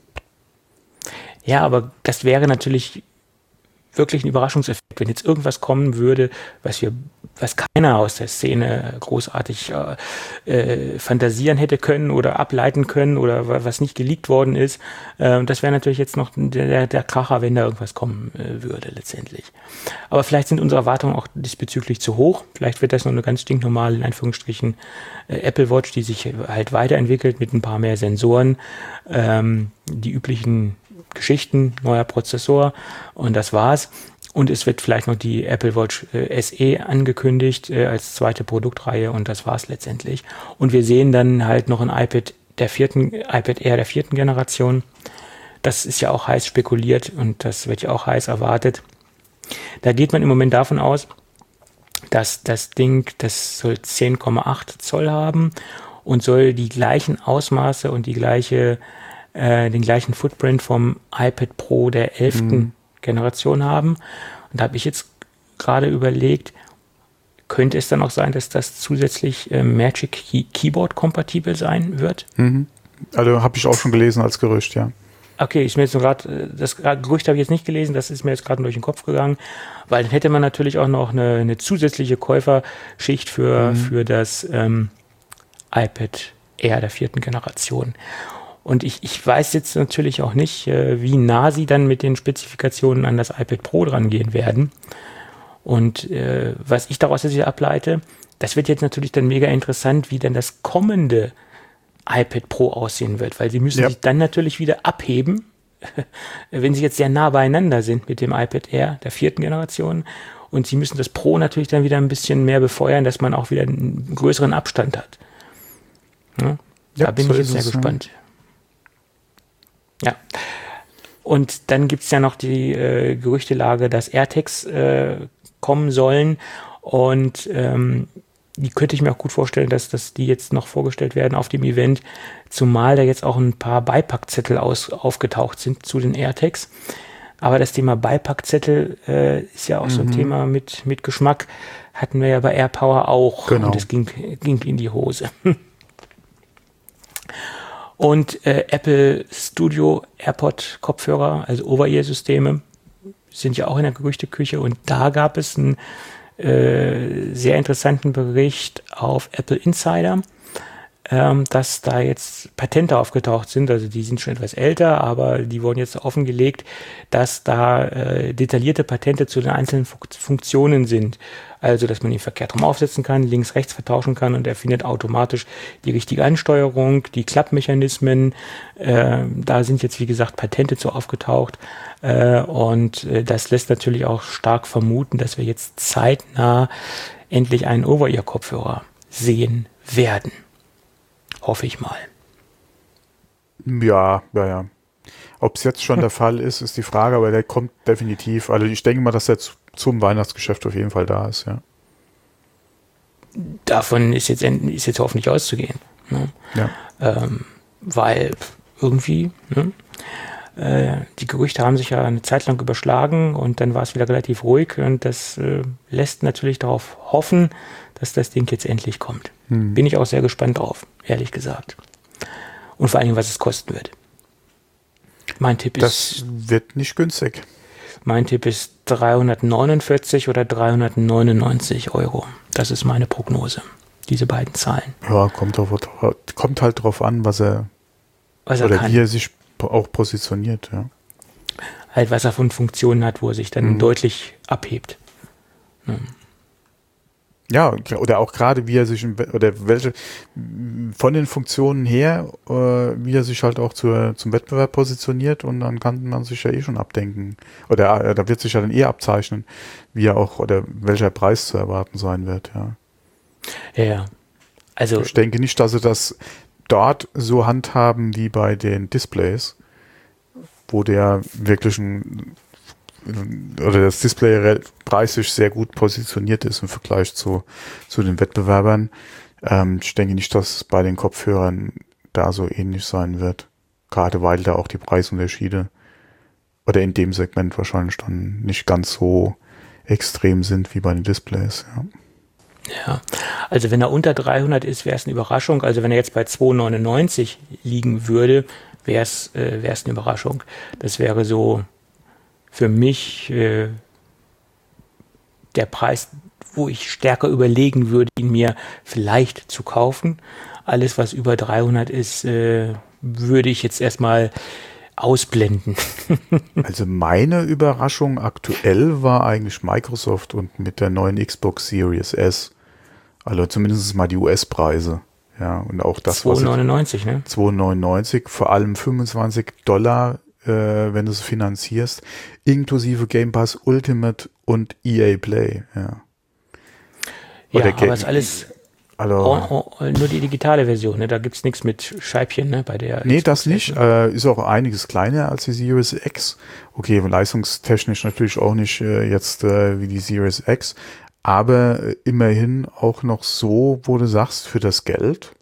Ja, aber das wäre natürlich wirklich ein Überraschungseffekt, wenn jetzt irgendwas kommen würde, was wir, was keiner aus der Szene großartig äh, äh, fantasieren hätte können oder ableiten können oder was nicht geleakt worden ist. Äh, das wäre natürlich jetzt noch der, der Kracher, wenn da irgendwas kommen äh, würde letztendlich. Aber vielleicht sind unsere Erwartungen auch diesbezüglich zu hoch. Vielleicht wird das noch eine ganz stinknormale, in Anführungsstrichen, äh, Apple Watch, die sich halt weiterentwickelt mit ein paar mehr Sensoren, ähm, die üblichen Geschichten, neuer Prozessor und das war's. Und es wird vielleicht noch die Apple Watch äh, S E angekündigt äh, als zweite Produktreihe und das war's letztendlich. Und wir sehen dann halt noch ein iPad der vierten, iPad Air der vierten Generation. Das ist ja auch heiß spekuliert und das wird ja auch heiß erwartet. Da geht man im Moment davon aus, dass das Ding, das soll zehn Komma acht Zoll haben und soll die gleichen Ausmaße und die gleiche Äh, den gleichen Footprint vom iPad Pro der elften Mhm. Generation haben. Und da habe ich jetzt gerade überlegt, könnte es dann auch sein, dass das zusätzlich äh, Magic Key- Keyboard kompatibel sein wird? Mhm. Also habe ich auch schon gelesen als Gerücht, ja. Okay, ist mir jetzt gerade, das Gerücht habe ich jetzt nicht gelesen, das ist mir jetzt gerade durch den Kopf gegangen, weil dann hätte man natürlich auch noch eine, eine zusätzliche Käuferschicht für, mhm. für das ähm, iPad Air der vierten Generation. Und ich, ich weiß jetzt natürlich auch nicht, äh, wie nah sie dann mit den Spezifikationen an das iPad Pro dran gehen werden. Und äh, was ich daraus jetzt ableite, das wird jetzt natürlich dann mega interessant, wie dann das kommende iPad Pro aussehen wird, weil sie müssen ja. sich dann natürlich wieder abheben, wenn sie jetzt sehr nah beieinander sind mit dem iPad Air der vierten Generation. Und sie müssen das Pro natürlich dann wieder ein bisschen mehr befeuern, dass man auch wieder einen größeren Abstand hat. Ja, ja, da bin so ich jetzt sehr es, gespannt. Ja. Ja, und dann gibt es ja noch die äh, Gerüchtelage, dass AirTags äh, kommen sollen und ähm, die könnte ich mir auch gut vorstellen, dass, dass die jetzt noch vorgestellt werden auf dem Event, zumal da jetzt auch ein paar Beipackzettel aus, aufgetaucht sind zu den AirTags. Aber das Thema Beipackzettel äh, ist ja auch mhm. so ein Thema mit, mit Geschmack, hatten wir ja bei AirPower auch genau. Und es ging, ging in die Hose. Und äh, Apple Studio AirPod Kopfhörer, also Over-Ear-Systeme, sind ja auch in der Gerüchteküche. Und da gab es einen äh, sehr interessanten Bericht auf Apple Insider, ähm, dass da jetzt Patente aufgetaucht sind. Also die sind schon etwas älter, aber die wurden jetzt offengelegt, dass da äh, detaillierte Patente zu den einzelnen Fun- Funktionen sind. Also, dass man ihn verkehrt rum aufsetzen kann, links, rechts vertauschen kann und er findet automatisch die richtige Ansteuerung, die Klappmechanismen. Äh, da sind jetzt, wie gesagt, Patente zu aufgetaucht. Äh, und äh, das lässt natürlich auch stark vermuten, dass wir jetzt zeitnah endlich einen Over-Ear-Kopfhörer sehen werden. Hoffe ich mal. Ja, ja, ja. Ob es jetzt schon hm. der Fall ist, ist die Frage, aber der kommt definitiv. Also ich denke mal, dass er zu, zum Weihnachtsgeschäft auf jeden Fall da ist, ja. Davon ist jetzt, ist jetzt hoffentlich auszugehen. Ne? Ja. Ähm, weil irgendwie, ne? äh, die Gerüchte haben sich ja eine Zeit lang überschlagen und dann war es wieder relativ ruhig und das äh, lässt natürlich darauf hoffen, dass das Ding jetzt endlich kommt. Hm. Bin ich auch sehr gespannt drauf, ehrlich gesagt. Und vor allem, was es kosten wird. Mein Tipp ist... Das wird nicht günstig. Mein Tipp ist dreihundertneunundvierzig oder dreihundertneunundneunzig Euro. Das ist meine Prognose. Diese beiden Zahlen. Ja, kommt, auf, kommt halt drauf an, was er, was er oder kann. wie er sich auch positioniert. Ja. Halt, was er von Funktionen hat, wo er sich dann mhm. deutlich abhebt. Hm. Ja, oder auch gerade wie er sich, oder welche, von den Funktionen her, äh, wie er sich halt auch zur, zum Wettbewerb positioniert, und dann kann man sich ja eh schon abdenken, oder äh, da wird sich ja dann eh abzeichnen, wie er auch, oder welcher Preis zu erwarten sein wird, ja. Ja, also. Ich denke nicht, dass sie das dort so handhaben wie bei den Displays, wo der wirklich ein, oder das Display preislich sehr gut positioniert ist im Vergleich zu, zu den Wettbewerbern. Ähm, ich denke nicht, dass es bei den Kopfhörern da so ähnlich sein wird. Gerade weil da auch die Preisunterschiede oder in dem Segment wahrscheinlich dann nicht ganz so extrem sind wie bei den Displays. Ja, ja. Also wenn er unter dreihundert ist, wäre es eine Überraschung. Also wenn er jetzt bei zweihundertneunundneunzig liegen würde, wäre es äh, wäre es eine Überraschung. Das wäre so für mich äh, der Preis, wo ich stärker überlegen würde, ihn mir vielleicht zu kaufen. Alles, was über dreihundert ist, äh, würde ich jetzt erstmal ausblenden. Also meine Überraschung aktuell war eigentlich Microsoft und mit der neuen Xbox Series S. Also zumindest mal die U S-Preise. Ja, und auch das, zwei neunundneunzig, ne? zwei neunundneunzig, vor allem fünfundzwanzig Dollar, äh, wenn du es finanzierst, inklusive Game Pass Ultimate und E A Play. Ja, ja, aber es ist alles also, oh, oh, nur die digitale Version, ne? Da gibt es nichts mit Scheibchen, ne? Bei der nee, Xbox das nicht. Äh, ist auch einiges kleiner als die Series X. Okay, leistungstechnisch natürlich auch nicht äh, jetzt äh, wie die Series X, aber äh, immerhin auch noch so, wo du sagst, für das Geld,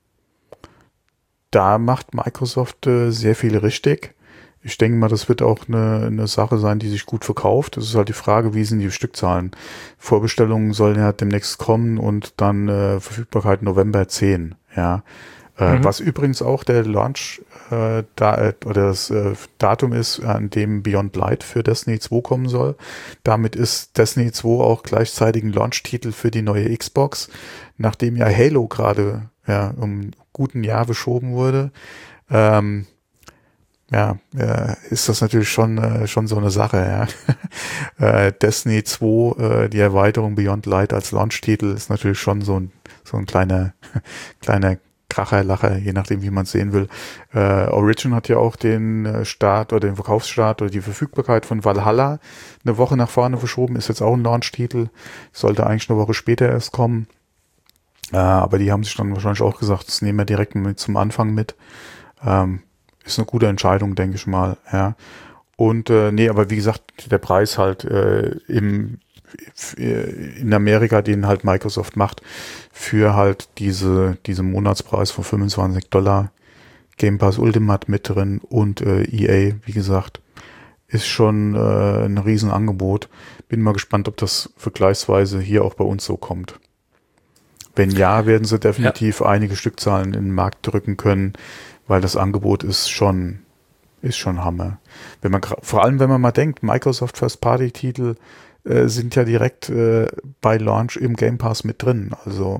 da macht Microsoft äh, sehr viel richtig. Ich denke mal, das wird auch eine, eine Sache sein, die sich gut verkauft. Das ist halt die Frage, wie sind die Stückzahlen? Vorbestellungen sollen ja demnächst kommen und dann äh, Verfügbarkeit November zehn. Ja, äh, mhm. Was übrigens auch der Launch äh, da, oder das äh, Datum ist, an dem Beyond Light für Destiny zwei kommen soll. Damit ist Destiny zwei auch gleichzeitig ein Launch-Titel für die neue Xbox, nachdem ja Halo gerade ja um einen guten Jahr verschoben wurde. Ähm, Ja, äh, ist das natürlich schon äh, schon so eine Sache, ja. äh, Destiny zwei, äh, die Erweiterung Beyond Light als Launch-Titel ist natürlich schon so ein so ein kleiner kleiner Kracher-Lacher, je nachdem, wie man es sehen will. Äh, Origin hat ja auch den Start oder den Verkaufsstart oder die Verfügbarkeit von Valhalla eine Woche nach vorne verschoben, ist jetzt auch ein Launch-Titel, sollte eigentlich eine Woche später erst kommen. Äh, aber die haben sich dann wahrscheinlich auch gesagt, das nehmen wir direkt mit zum Anfang mit. Ähm, Ist eine gute Entscheidung, denke ich mal, ja. Und äh, nee, aber wie gesagt, der Preis halt äh, im in Amerika, den halt Microsoft macht, für halt diese diese Monatspreis von fünfundzwanzig Dollar, Game Pass Ultimate mit drin und äh, E A, wie gesagt, ist schon äh, ein Riesenangebot. Bin mal gespannt, ob das vergleichsweise hier auch bei uns so kommt. Wenn ja, werden sie definitiv ja. einige Stückzahlen in den Markt drücken können, weil das Angebot ist schon, ist schon Hammer. Wenn man, vor allem, wenn man mal denkt, Microsoft First-Party-Titel äh, sind ja direkt äh, bei Launch im Game Pass mit drin. Also,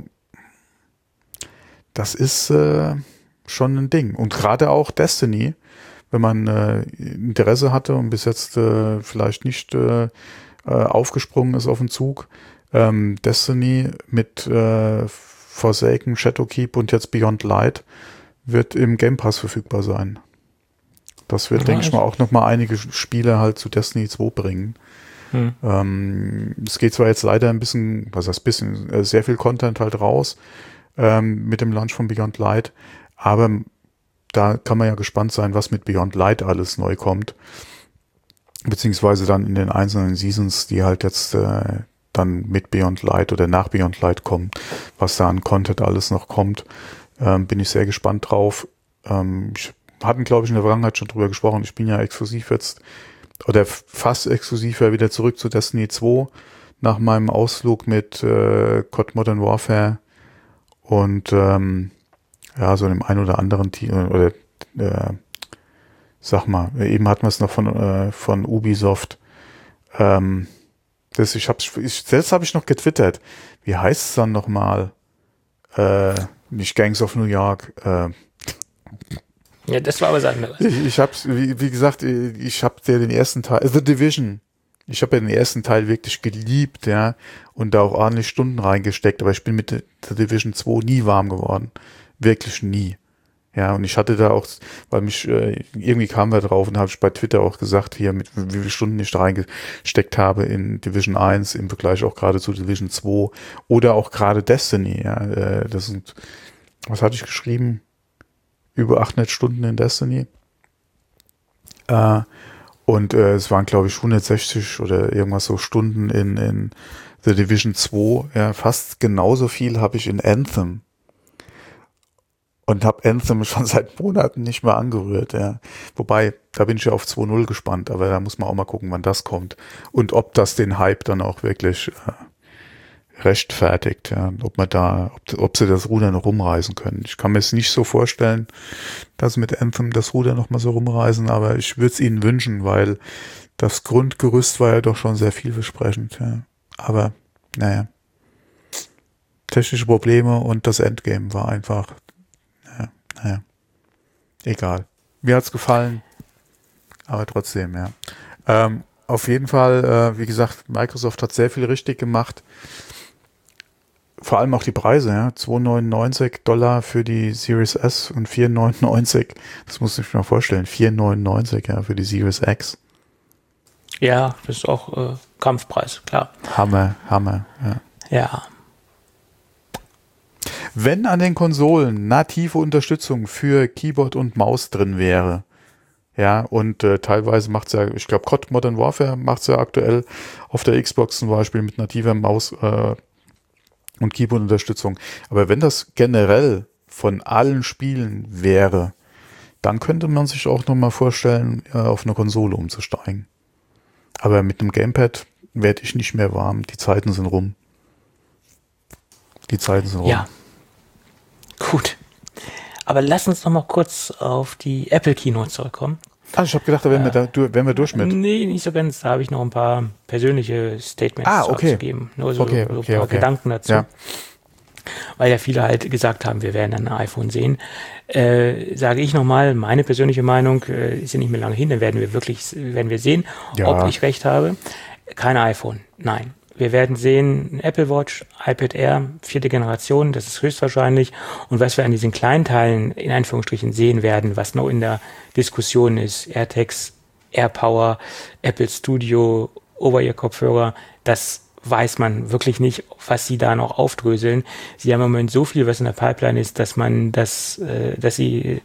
das ist äh, schon ein Ding. Und gerade auch Destiny, wenn man äh, Interesse hatte und bis jetzt äh, vielleicht nicht äh, aufgesprungen ist auf den Zug, ähm, Destiny mit äh, Forsaken, Shadowkeep und jetzt Beyond Light wird im Game Pass verfügbar sein. Das wird, ja, denke ich mal, auch nochmal einige Spiele halt zu Destiny zwei bringen. Hm. Ähm, es geht zwar jetzt leider ein bisschen, was heißt bisschen, äh, sehr viel Content halt raus ähm, mit dem Launch von Beyond Light, aber da kann man ja gespannt sein, was mit Beyond Light alles neu kommt, beziehungsweise dann in den einzelnen Seasons, die halt jetzt äh, dann mit Beyond Light oder nach Beyond Light kommen, was da an Content alles noch kommt. Ähm, bin ich sehr gespannt drauf. Ähm, ich hatten, glaube ich, in der Vergangenheit schon drüber gesprochen. Ich bin ja exklusiv jetzt, oder fast exklusiv ja wieder zurück zu Destiny zwei nach meinem Ausflug mit äh, C O D Modern Warfare und ähm, ja, so einem ein oder anderen Team, oder äh, sag mal, eben hatten wir es noch von äh, von Ubisoft. Ähm, das, ich hab's, ich, selbst habe ich noch getwittert. Wie heißt es dann nochmal? Äh, nicht Gangs of New York. Äh, ja, das war aber was anderes. Ich, ich hab's, wie, wie gesagt, ich hab dir den ersten Teil, The Division. Ich habe ja den ersten Teil wirklich geliebt, ja, und da auch ordentlich Stunden reingesteckt, aber ich bin mit der Division zwei nie warm geworden. Wirklich nie. Ja, und ich hatte da auch, weil mich, äh, irgendwie kam wir drauf und habe ich bei Twitter auch gesagt, hier, mit wie viele Stunden ich da reingesteckt habe in Division eins, im Vergleich auch gerade zu Division zwei oder auch gerade Destiny, ja, äh, das sind, was hatte ich geschrieben? Über achthundert Stunden in Destiny. Äh, und äh, es waren, glaube ich, hundertsechzig oder irgendwas so Stunden in, in The Division zwei. Ja, fast genauso viel habe ich in Anthem. Und habe Anthem schon seit Monaten nicht mehr angerührt. Ja. Wobei, da bin ich ja auf zwei null gespannt, aber da muss man auch mal gucken, wann das kommt. Und ob das den Hype dann auch wirklich äh, rechtfertigt. Ja. Ob man da, ob, ob sie das Ruder noch rumreißen können. Ich kann mir es nicht so vorstellen, dass sie mit Anthem das Ruder noch mal so rumreißen, aber ich würde es ihnen wünschen, weil das Grundgerüst war ja doch schon sehr vielversprechend. Ja. Aber, naja. Technische Probleme und das Endgame war einfach... Naja, egal. Mir hat's gefallen, aber trotzdem, ja. Ähm, auf jeden Fall, äh, wie gesagt, Microsoft hat sehr viel richtig gemacht. Vor allem auch die Preise, ja. zwei neunundneunzig Dollar für die Series S und vier neunundneunzig, das muss ich mir mal vorstellen, vier neunundneunzig, ja, für die Series X. Ja, das ist auch äh, Kampfpreis, klar. Hammer, Hammer, ja. Ja. Wenn an den Konsolen native Unterstützung für Keyboard und Maus drin wäre, ja, und äh, teilweise macht's ja, ich glaube, C O D Modern Warfare macht's ja aktuell auf der Xbox zum Beispiel mit nativer Maus äh, und Keyboard-Unterstützung. Aber wenn das generell von allen Spielen wäre, dann könnte man sich auch nochmal vorstellen, äh, auf eine Konsole umzusteigen. Aber mit einem Gamepad werde ich nicht mehr warm. Die Zeiten sind rum. Die Zeiten sind rum. Ja. Gut. Aber lass uns noch mal kurz auf die Apple Keynote zurückkommen. Ah, ich habe gedacht, da wären, äh, wir da, wären wir durch mit. Nee, nicht so ganz. Da habe ich noch ein paar persönliche Statements ah, okay. zu geben. Nur so, okay, so okay, ein paar okay. Gedanken dazu. Ja. Weil ja viele halt gesagt haben, wir werden ein iPhone sehen. Äh, sage ich nochmal, meine persönliche Meinung, äh, ist ja nicht mehr lange hin, dann werden wir wirklich, werden wir sehen, ja. ob ich recht habe. Kein iPhone, nein. Wir werden sehen, ein Apple Watch, iPad Air, vierte Generation, das ist höchstwahrscheinlich. Und was wir an diesen kleinen Teilen in Anführungsstrichen sehen werden, was noch in der Diskussion ist, AirTags, AirPower, Apple Studio, Over-Ear-Kopfhörer, das weiß man wirklich nicht, was sie da noch aufdröseln. Sie haben im Moment so viel, was in der Pipeline ist, dass man das, äh, dass sie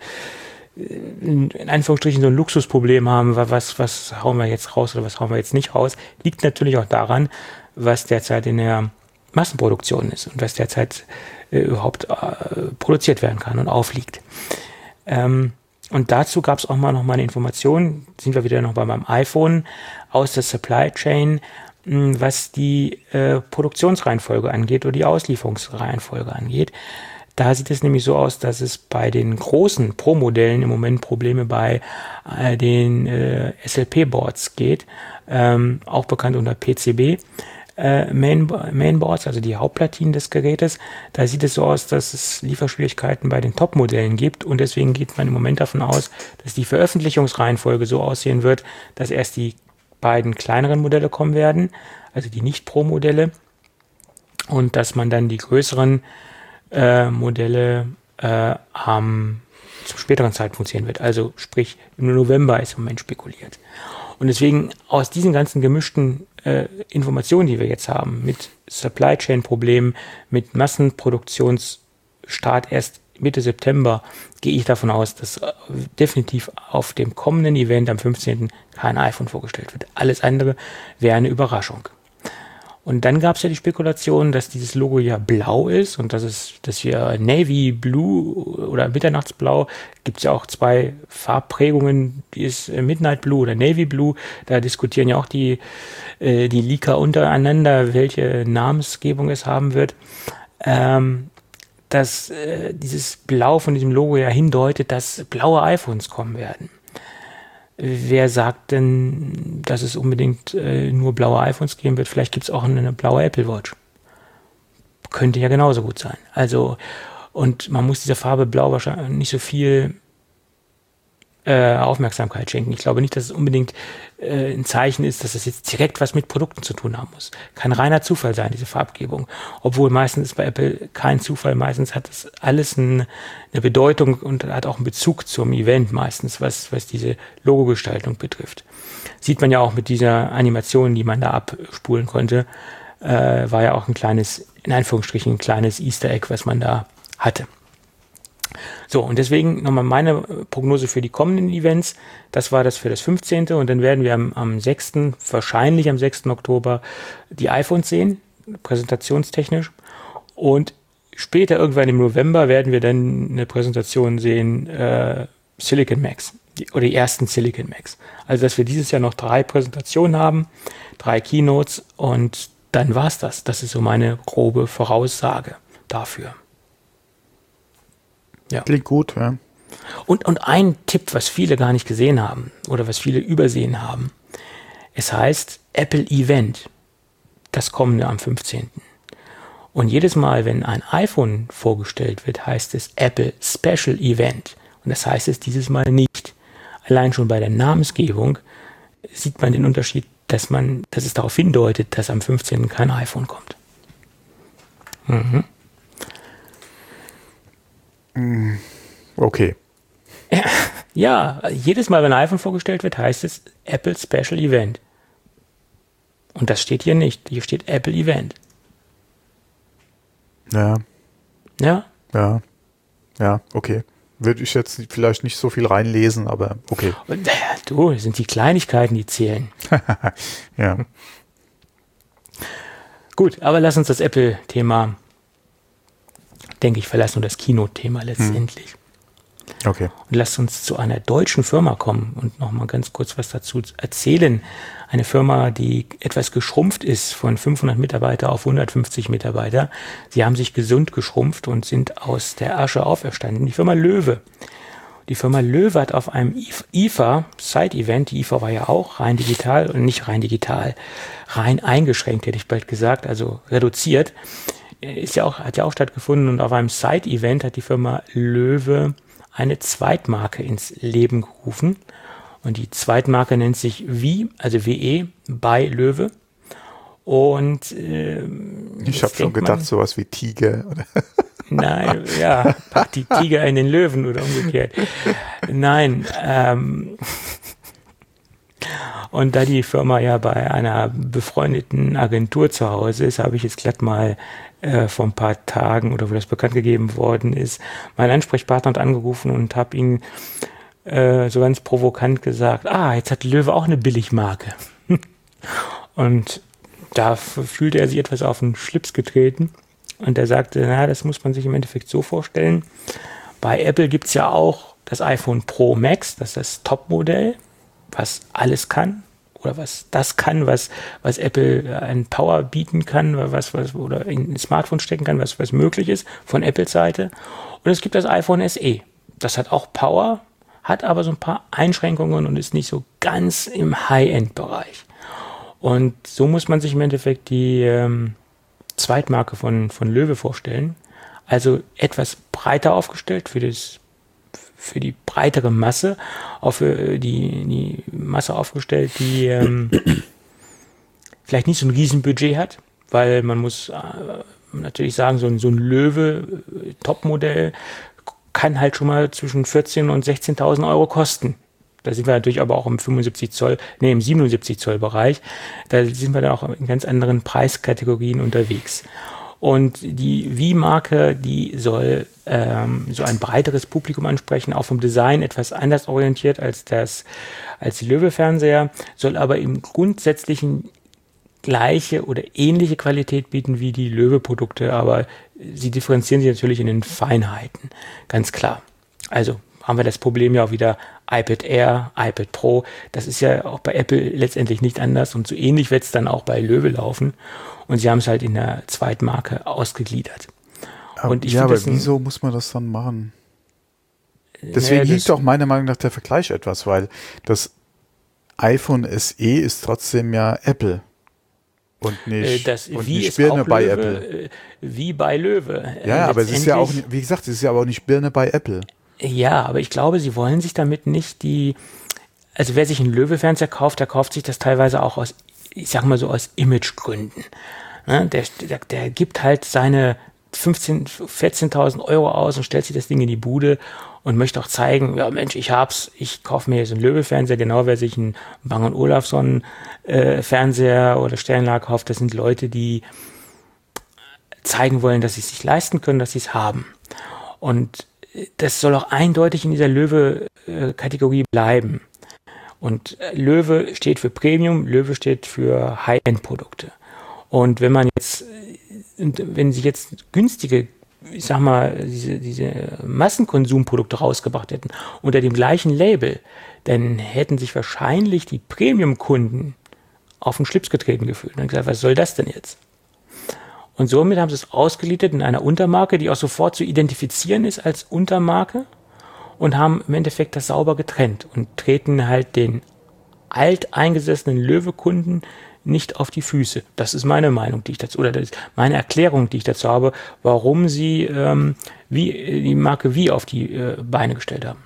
in Anführungsstrichen so ein Luxusproblem haben, was, was hauen wir jetzt raus oder was hauen wir jetzt nicht raus, liegt natürlich auch daran, was derzeit in der Massenproduktion ist und was derzeit äh, überhaupt äh, produziert werden kann und aufliegt. Ähm, und dazu gab es auch mal noch mal eine Information, sind wir wieder noch bei meinem iPhone, aus der Supply Chain, mh, was die äh, Produktionsreihenfolge angeht oder die Auslieferungsreihenfolge angeht. Da sieht es nämlich so aus, dass es bei den großen Pro-Modellen im Moment Probleme bei äh, den äh, S L P-Boards geht, ähm, auch bekannt unter P C B. Äh, Main, Mainboards, also die Hauptplatinen des Gerätes, da sieht es so aus, dass es Lieferschwierigkeiten bei den Top-Modellen gibt und deswegen geht man im Moment davon aus, dass die Veröffentlichungsreihenfolge so aussehen wird, dass erst die beiden kleineren Modelle kommen werden, also die Nicht-Pro-Modelle, und dass man dann die größeren äh, Modelle äh, am zum späteren Zeitpunkt sehen wird. Also sprich, im November ist im Moment spekuliert. Und deswegen aus diesen ganzen gemischten äh, Informationen, die wir jetzt haben, mit Supply Chain Problemen, mit Massenproduktionsstart erst Mitte September, gehe ich davon aus, dass äh, definitiv auf dem kommenden Event am fünfzehnten kein iPhone vorgestellt wird. Alles andere wäre eine Überraschung. Und dann gab es ja die Spekulation, dass dieses Logo ja blau ist und dass es, dass wir Navy Blue oder Mitternachtsblau, gibt es ja auch zwei Farbprägungen, die ist Midnight Blue oder Navy Blue. Da diskutieren ja auch die, äh, die Leaker untereinander, welche Namensgebung es haben wird. Ähm, dass äh, dieses Blau von diesem Logo ja hindeutet, dass blaue iPhones kommen werden. Wer sagt denn, dass es unbedingt äh, nur blaue iPhones geben wird? Vielleicht gibt es auch eine, eine blaue Apple Watch. Könnte ja genauso gut sein. Also, und man muss dieser Farbe blau wahrscheinlich nicht so viel äh, Aufmerksamkeit schenken. Ich glaube nicht, dass es unbedingt äh, ein Zeichen ist, dass es jetzt direkt was mit Produkten zu tun haben muss. Kann reiner Zufall sein, diese Farbgebung. Obwohl meistens ist bei Apple kein Zufall. Meistens hat es alles ein, eine Bedeutung und hat auch einen Bezug zum Event meistens, was, was diese Logogestaltung betrifft. Sieht man ja auch mit dieser Animation, die man da abspulen konnte, äh, war ja auch ein kleines, in Anführungsstrichen, ein kleines Easter Egg, was man da hatte. So, und deswegen nochmal meine Prognose für die kommenden Events. Das war das für das fünfzehnte und dann werden wir am, am sechsten, wahrscheinlich am sechsten Oktober, die iPhones sehen, präsentationstechnisch. Und später, irgendwann im November, werden wir dann eine Präsentation sehen, äh, Silicon Macs, die, oder die ersten Silicon Macs. Also, dass wir dieses Jahr noch drei Präsentationen haben, drei Keynotes und dann war's das. Das ist so meine grobe Voraussage dafür. Ja. Klingt gut, ja. Und, und ein Tipp, was viele gar nicht gesehen haben oder was viele übersehen haben. Es heißt Apple Event, das kommende am fünfzehnten Und jedes Mal, wenn ein iPhone vorgestellt wird, heißt es Apple Special Event. Und das heißt es dieses Mal nicht. Allein schon bei der Namensgebung sieht man den Unterschied, dass man, dass es darauf hindeutet, dass am fünfzehnten kein iPhone kommt. Mhm. Okay. Ja, ja, jedes Mal, wenn ein iPhone vorgestellt wird, heißt es Apple Special Event. Und das steht hier nicht. Hier steht Apple Event. Ja. Ja? Ja. Ja, okay. Würde ich jetzt vielleicht nicht so viel reinlesen, aber okay. Und, äh, du, das sind die Kleinigkeiten, die zählen. Ja. Gut, aber lass uns das Apple-Thema, denke ich, verlassen und das Keynote-Thema letztendlich. Okay. Und lasst uns zu einer deutschen Firma kommen und nochmal ganz kurz was dazu erzählen. Eine Firma, die etwas geschrumpft ist von fünfhundert Mitarbeiter auf hundertfünfzig Mitarbeiter. Sie haben sich gesund geschrumpft und sind aus der Asche auferstanden. Die Firma Löwe. Die Firma Löwe hat auf einem I F A Side-Event, die I F A war ja auch rein digital und nicht rein digital, rein eingeschränkt, hätte ich bald gesagt, also reduziert, ist ja auch, hat ja auch stattgefunden und auf einem Side-Event hat die Firma Löwe eine Zweitmarke ins Leben gerufen. Und die Zweitmarke nennt sich W, also W E, bei Löwe. Und äh, ich habe schon gedacht, man, sowas wie Tiger. Oder? Nein, ja, packt die Tiger in den Löwen oder umgekehrt. Nein, ähm, und da die Firma ja bei einer befreundeten Agentur zu Hause ist, habe ich jetzt glatt mal äh, vor ein paar Tagen oder wo das bekannt gegeben worden ist, meinen Ansprechpartner hat angerufen und habe ihn äh, so ganz provokant gesagt, ah, jetzt hat Löwe auch eine Billigmarke. Und da fühlte er sich etwas auf den Schlips getreten und er sagte, na, das muss man sich im Endeffekt so vorstellen. Bei Apple gibt es ja auch das iPhone Pro Max, das ist das Topmodell, was alles kann oder was das kann, was, was Apple an Power bieten kann, was, was, oder in ein Smartphone stecken kann, was, was möglich ist von Apples Seite. Und es gibt das iPhone S E. Das hat auch Power, hat aber so ein paar Einschränkungen und ist nicht so ganz im High-End-Bereich. Und so muss man sich im Endeffekt die ähm, Zweitmarke von, von Löwe vorstellen. Also etwas breiter aufgestellt für das für die breitere Masse, auch für die, die Masse aufgestellt, die ähm, vielleicht nicht so ein Riesenbudget hat, weil man muss äh, natürlich sagen, so ein, so ein Löwe-Topmodell kann halt schon mal zwischen vierzehntausend und sechzehntausend Euro kosten. Da sind wir natürlich aber auch im fünfundsiebzig Zoll, nee, im siebenundsiebzig Zoll Bereich. Da sind wir dann auch in ganz anderen Preiskategorien unterwegs. Und die V-Marke, die soll ähm, so ein breiteres Publikum ansprechen, auch vom Design etwas anders orientiert als das, als die Löwe-Fernseher, soll aber im Grundsätzlichen gleiche oder ähnliche Qualität bieten wie die Löwe-Produkte, aber sie differenzieren sich natürlich in den Feinheiten, ganz klar. Also haben wir das Problem ja auch wieder iPad Air, iPad Pro, das ist ja auch bei Apple letztendlich nicht anders und so ähnlich wird es dann auch bei Löwe laufen und sie haben es halt in der Zweitmarke ausgegliedert. Und ich ja, aber wieso muss man das dann machen? Deswegen liegt doch meiner Meinung nach der Vergleich etwas, weil das iPhone S E ist trotzdem ja Apple. Und nicht, das und wie nicht Birne bei Löwe, Apple. Wie bei Löwe. Ja, aber es ist ja auch, wie gesagt, es ist ja aber auch nicht Birne bei Apple. Ja, aber ich glaube, sie wollen sich damit nicht die, also wer sich einen Löwe-Fernseher kauft, der kauft sich das teilweise auch aus, ich sag mal so, aus Imagegründen. Ne? Der, der, der gibt halt seine fünfzehntausend, vierzehntausend Euro aus und stellt sich das Ding in die Bude und möchte auch zeigen, ja Mensch, ich hab's, ich kaufe mir jetzt einen Löwe-Fernseher, genau wer sich einen Bang und Olufsen äh, Fernseher oder Sternlager kauft, das sind Leute, die zeigen wollen, dass sie es sich leisten können, dass sie es haben. Und das soll auch eindeutig in dieser Löwe-Kategorie bleiben. Und Löwe steht für Premium, Löwe steht für High-End-Produkte. Und wenn man jetzt, wenn sie jetzt günstige, ich sag mal, diese, diese Massenkonsumprodukte rausgebracht hätten, unter dem gleichen Label, dann hätten sich wahrscheinlich die Premium-Kunden auf den Schlips getreten gefühlt und gesagt, was soll das denn jetzt? Und somit haben sie es ausgeliefert in einer Untermarke, die auch sofort zu identifizieren ist als Untermarke und haben im Endeffekt das sauber getrennt und treten halt den alteingesessenen Löwe-Kunden nicht auf die Füße. Das ist meine Meinung, die ich dazu, oder das ist meine Erklärung, die ich dazu habe, warum sie ähm, wie, die Marke wie auf die äh, Beine gestellt haben.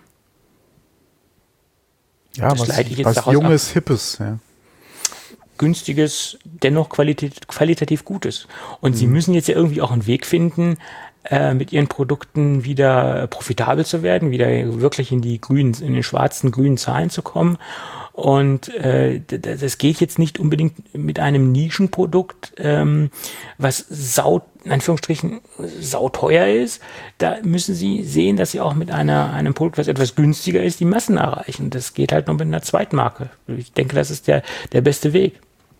Ja, das was, leite ich jetzt was daraus Junges, ab. Hippes, ja. Günstiges, dennoch qualitativ, qualitativ Gutes. Und mhm. sie müssen jetzt ja irgendwie auch einen Weg finden, äh, mit ihren Produkten wieder profitabel zu werden, wieder wirklich in die grünen, in den schwarzen, grünen Zahlen zu kommen. Und äh, das geht jetzt nicht unbedingt mit einem Nischenprodukt, ähm, was sau, in Anführungsstrichen, sauteuer ist. Da müssen sie sehen, dass sie auch mit einer einem Produkt, was etwas günstiger ist, die Massen erreichen. Das geht halt nur mit einer Zweitmarke. Ich denke, das ist der, der beste Weg.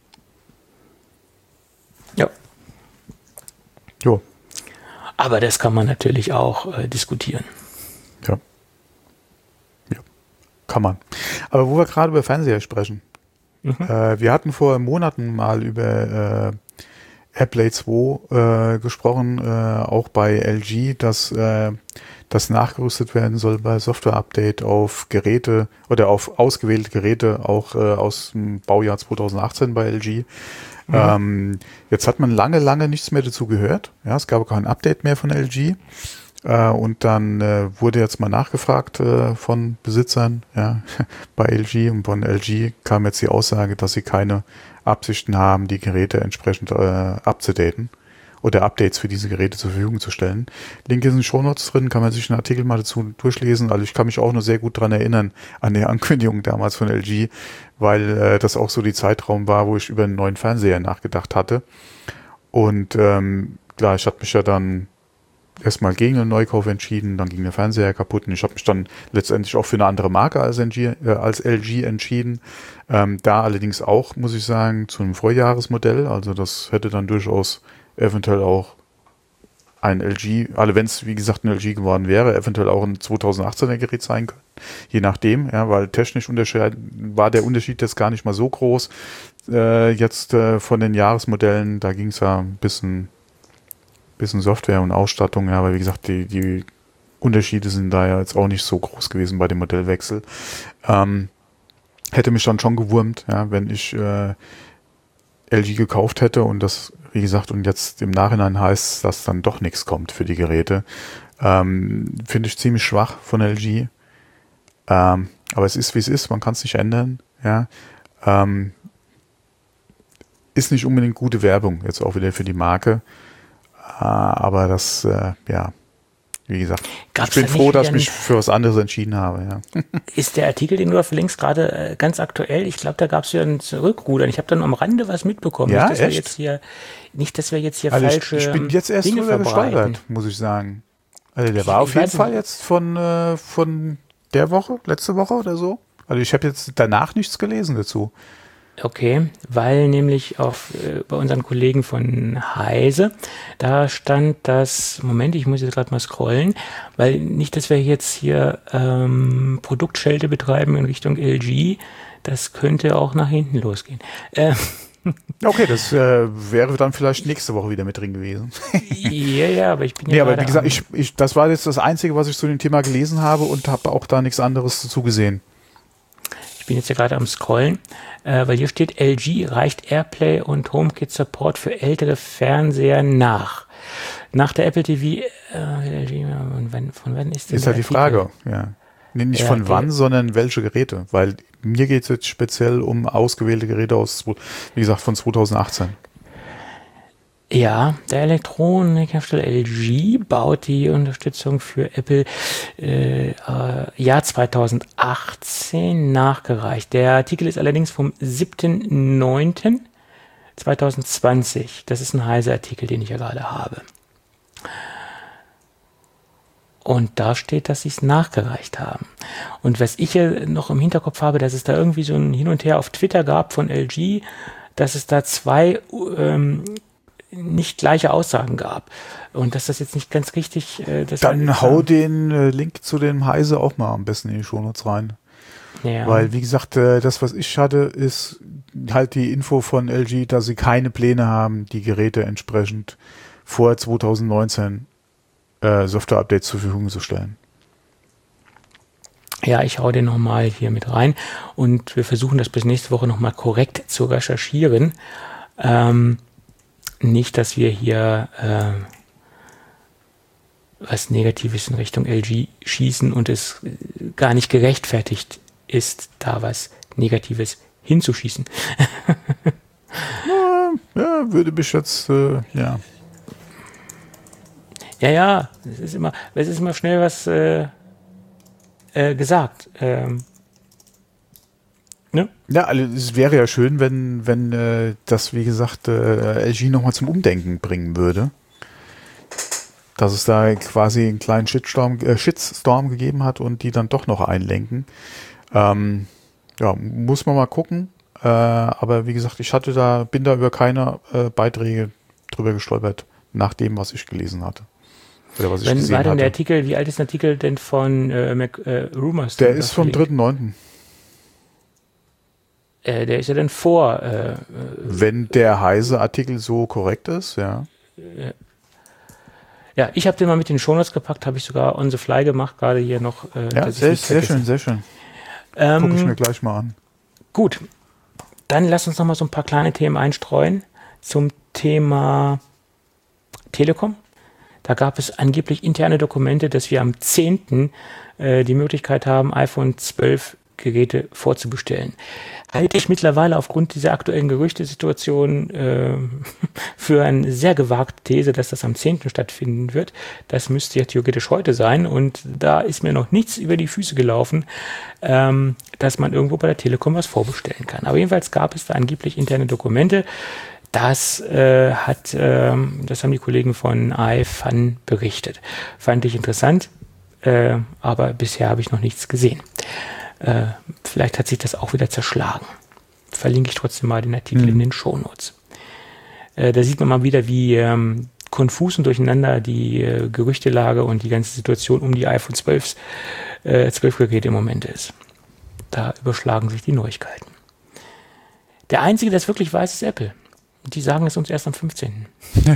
Ja. Jo. Aber das kann man natürlich auch äh, diskutieren. Ja. Ja. Kann man. Aber wo wir gerade über Fernseher sprechen. Mhm. Äh, wir hatten vor Monaten mal über äh, AirPlay zwei äh, gesprochen, äh, auch bei L G, dass äh, das nachgerüstet werden soll bei Software-Update auf Geräte oder auf ausgewählte Geräte, auch äh, aus dem Baujahr zwanzig achtzehn bei L G. Mhm. Ähm, jetzt hat man lange, lange nichts mehr dazu gehört. Ja, es gab kein Update mehr von L G. Äh, und dann äh, wurde jetzt mal nachgefragt äh, von Besitzern, ja, bei L G, und von L G kam jetzt die Aussage, dass sie keine Absichten haben, die Geräte entsprechend äh, abzudaten oder Updates für diese Geräte zur Verfügung zu stellen. Link ist in den Shownotes drin, kann man sich einen Artikel mal dazu durchlesen. Also ich kann mich auch noch sehr gut dran erinnern an die Ankündigung damals von L G, weil äh, das auch so die Zeitraum war, wo ich über einen neuen Fernseher nachgedacht hatte. Und ähm, klar, ich hatte mich ja dann erstmal gegen einen Neukauf entschieden, dann ging der Fernseher kaputt und ich habe mich dann letztendlich auch für eine andere Marke als, L G, äh, als L G entschieden. Ähm, da allerdings auch, muss ich sagen, zu einem Vorjahresmodell. Also das hätte dann durchaus eventuell auch ein L G, also wenn es wie gesagt ein L G geworden wäre, eventuell auch ein zwanzig achtzehner Gerät sein können. Je nachdem, ja, weil technisch war der Unterschied jetzt gar nicht mal so groß. Äh, jetzt äh, von den Jahresmodellen, da ging es ja ein bisschen bisschen Software und Ausstattung, ja, aber wie gesagt, die, die Unterschiede sind da ja jetzt auch nicht so groß gewesen bei dem Modellwechsel. Ähm, hätte mich dann schon gewurmt, ja, wenn ich äh, L G gekauft hätte und das, wie gesagt, und jetzt im Nachhinein heißt, dass dann doch nichts kommt für die Geräte. Ähm, finde ich ziemlich schwach von L G. Ähm, aber es ist, wie es ist, man kann es nicht ändern, ja. Ähm, ist nicht unbedingt gute Werbung, jetzt auch wieder für die Marke. Aber das, äh, ja, wie gesagt, Gab's ich bin froh, dass ich mich für was anderes entschieden habe. Ja. Ist der Artikel, den du da verlinkst, gerade äh, ganz aktuell? Ich glaube, da gab es ja ein Zurückrudern. Ich habe dann am Rande was mitbekommen. Ja, nicht, dass echt? wir jetzt hier, nicht, dass wir jetzt hier also falsche ich, ich bin jetzt erst Dinge drüber verbreiten. gestolpert, muss ich sagen. Also der Ich- war ich auf jeden weiß Fall nicht. jetzt von, äh, von der Woche, letzte Woche oder so. Also ich habe jetzt danach nichts gelesen dazu. Okay, weil nämlich auf, äh, bei unseren Kollegen von Heise, da stand das, Moment, ich muss jetzt gerade mal scrollen, weil nicht, dass wir jetzt hier ähm, Produktschelte betreiben in Richtung L G, das könnte auch nach hinten losgehen. Äh, Okay, das äh, wäre dann vielleicht nächste Woche wieder mit drin gewesen. ja, ja, aber ich bin ja Nee, aber gerade wie gesagt, am- ich, ich, das war jetzt das Einzige, was ich zu dem Thema gelesen habe und habe auch da nichts anderes dazu gesehen. Ich bin jetzt ja gerade am Scrollen, äh, weil hier steht, L G reicht AirPlay und HomeKit Support für ältere Fernseher nach. Nach der Apple T V, äh, L G, und wenn, von wann ist das? Ist halt die Frage, ja. Nee, nicht ja, von wann, sondern welche Geräte. Weil mir geht es jetzt speziell um ausgewählte Geräte aus, wie gesagt, von zweitausendachtzehn. Ja, der Elektronikhersteller L G baut die Unterstützung für Apple äh, äh, Jahr zweitausendachtzehn nachgereicht. Der Artikel ist allerdings vom siebten neunten zweitausendzwanzig. Das ist ein heißer Artikel, den ich ja gerade habe. Und da steht, dass sie es nachgereicht haben. Und was ich ja noch im Hinterkopf habe, dass es da irgendwie so ein Hin und Her auf Twitter gab von L G, dass es da zwei ähm, nicht gleiche Aussagen gab. Und dass das jetzt nicht ganz richtig... Äh, das Dann hau den äh, Link zu dem Heise auch mal am besten in die Shownotes rein. Ja. Weil, wie gesagt, äh, das, was ich hatte, ist halt die Info von L G, dass sie keine Pläne haben, die Geräte entsprechend vor zweitausendneunzehn äh, Software-Updates zur Verfügung zu stellen. Ja, ich hau den nochmal hier mit rein und wir versuchen das bis nächste Woche nochmal korrekt zu recherchieren. Ähm, nicht, dass wir hier äh, was Negatives in Richtung L G schießen und es gar nicht gerechtfertigt ist, da was Negatives hinzuschießen. ja, ja, würde mich jetzt, äh, ja. Ja, ja, es ist immer, es ist immer schnell was äh, äh, gesagt. Ähm, ne? Ja, also es wäre ja schön, wenn, wenn äh, das, wie gesagt, äh, L G nochmal zum Umdenken bringen würde. Dass es da quasi einen kleinen Shitstorm, äh, Shitstorm gegeben hat und die dann doch noch einlenken. Ähm, ja, muss man mal gucken. Äh, aber wie gesagt, ich hatte da, bin da über keine äh, Beiträge drüber gestolpert, nach dem, was ich gelesen hatte. Oder was ich Wenn, gesehen war denn hatte. der Artikel, wie alt ist der Artikel denn von äh, Mac, äh, Rumors? Der ist vom dritten neunten Äh, der ist ja dann vor. Äh, Wenn der Heise Artikel so korrekt ist, ja. Äh, ja, ich habe den mal mit den Shownotes gepackt, habe ich sogar on the fly gemacht, gerade hier noch. Äh, ja, sehr, sehr schön, sehr schön. Ähm, Gucke ich mir gleich mal an. Gut, dann lass uns noch mal so ein paar kleine Themen einstreuen zum Thema Telekom. Da gab es angeblich interne Dokumente, dass wir am zehnten äh, die Möglichkeit haben, iPhone zwölf Geräte vorzubestellen. Halte ich mittlerweile aufgrund dieser aktuellen Gerüchtesituation äh, für eine sehr gewagte These, dass das am zehnten stattfinden wird. Das müsste ja theoretisch heute sein und da ist mir noch nichts über die Füße gelaufen, ähm, dass man irgendwo bei der Telekom was vorbestellen kann. Aber jedenfalls gab es da angeblich interne Dokumente. Das äh, hat, äh, das haben die Kollegen von iFun berichtet. Fand ich interessant, äh, aber bisher habe ich noch nichts gesehen. Äh, vielleicht hat sich das auch wieder zerschlagen. Verlinke ich trotzdem mal den Artikel mhm. in den Shownotes. Äh, da sieht man mal wieder, wie ähm, konfus und durcheinander die äh, Gerüchtelage und die ganze Situation um die iPhone zwölf, äh, zwölf Geräte im Moment ist. Da überschlagen sich die Neuigkeiten. Der Einzige, der es wirklich weiß, ist Apple. Die sagen es uns erst am fünfzehnten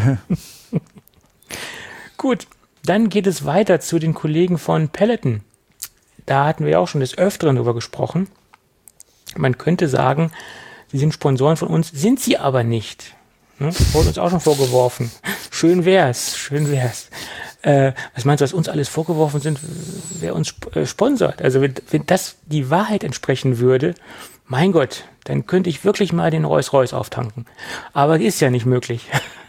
Gut, dann geht es weiter zu den Kollegen von Peloton. Da hatten wir auch schon des Öfteren drüber gesprochen. Man könnte sagen, sie sind Sponsoren von uns, sind sie aber nicht. Ne? Wurde uns auch schon vorgeworfen. Schön wär's, schön wär's. Äh, was meinst du, was uns alles vorgeworfen sind, wer uns sp- äh, sponsert? Also wenn, wenn das die Wahrheit entsprechen würde, mein Gott, dann könnte ich wirklich mal den Rolls-Royce auftanken. Aber ist ja nicht möglich.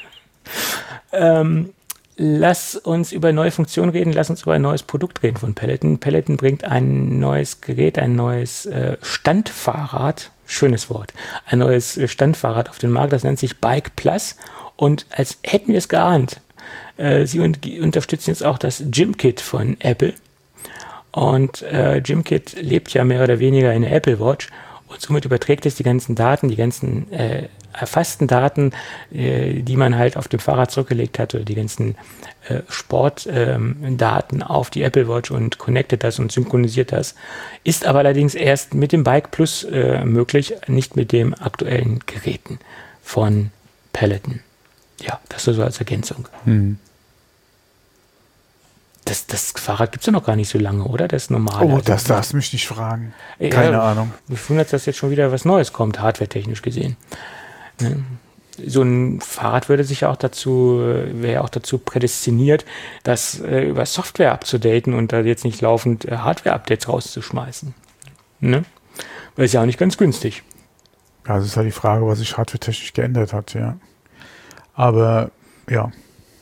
ähm, lass uns über neue Funktionen reden, lass uns über ein neues Produkt reden von Peloton. Peloton bringt ein neues Gerät, ein neues äh, Standfahrrad, schönes Wort, ein neues äh, Standfahrrad auf den Markt, das nennt sich Bike Plus. Und als hätten wir es geahnt, äh, sie un- unterstützen jetzt auch das Gym-Kit von Apple. Und äh, Gym-Kit lebt ja mehr oder weniger in der Apple Watch. Und somit überträgt es die ganzen Daten, die ganzen äh, erfassten Daten, äh, die man halt auf dem Fahrrad zurückgelegt hat, oder die ganzen äh, Sportdaten ähm, auf die Apple Watch und connectet das und synchronisiert das. Ist aber allerdings erst mit dem Bike Plus äh, möglich, nicht mit den aktuellen Geräten von Peloton. Ja, das so als Ergänzung. Hm. Das, das Fahrrad gibt es ja noch gar nicht so lange, oder? Das normale. Oh, Also, das darfst du mich nicht fragen. Keine ja, Ahnung. Mich wundert, dass jetzt schon wieder was Neues kommt, hardwaretechnisch gesehen. Ne? So ein Fahrrad würde sich ja auch dazu, wäre ja auch dazu prädestiniert, das äh, über Software abzudaten und da jetzt nicht laufend äh, Hardware-Updates rauszuschmeißen. Ne? Weil ist ja auch nicht ganz günstig. Ja, das ist halt die Frage, was sich hardware-technisch geändert hat, ja. Aber, ja.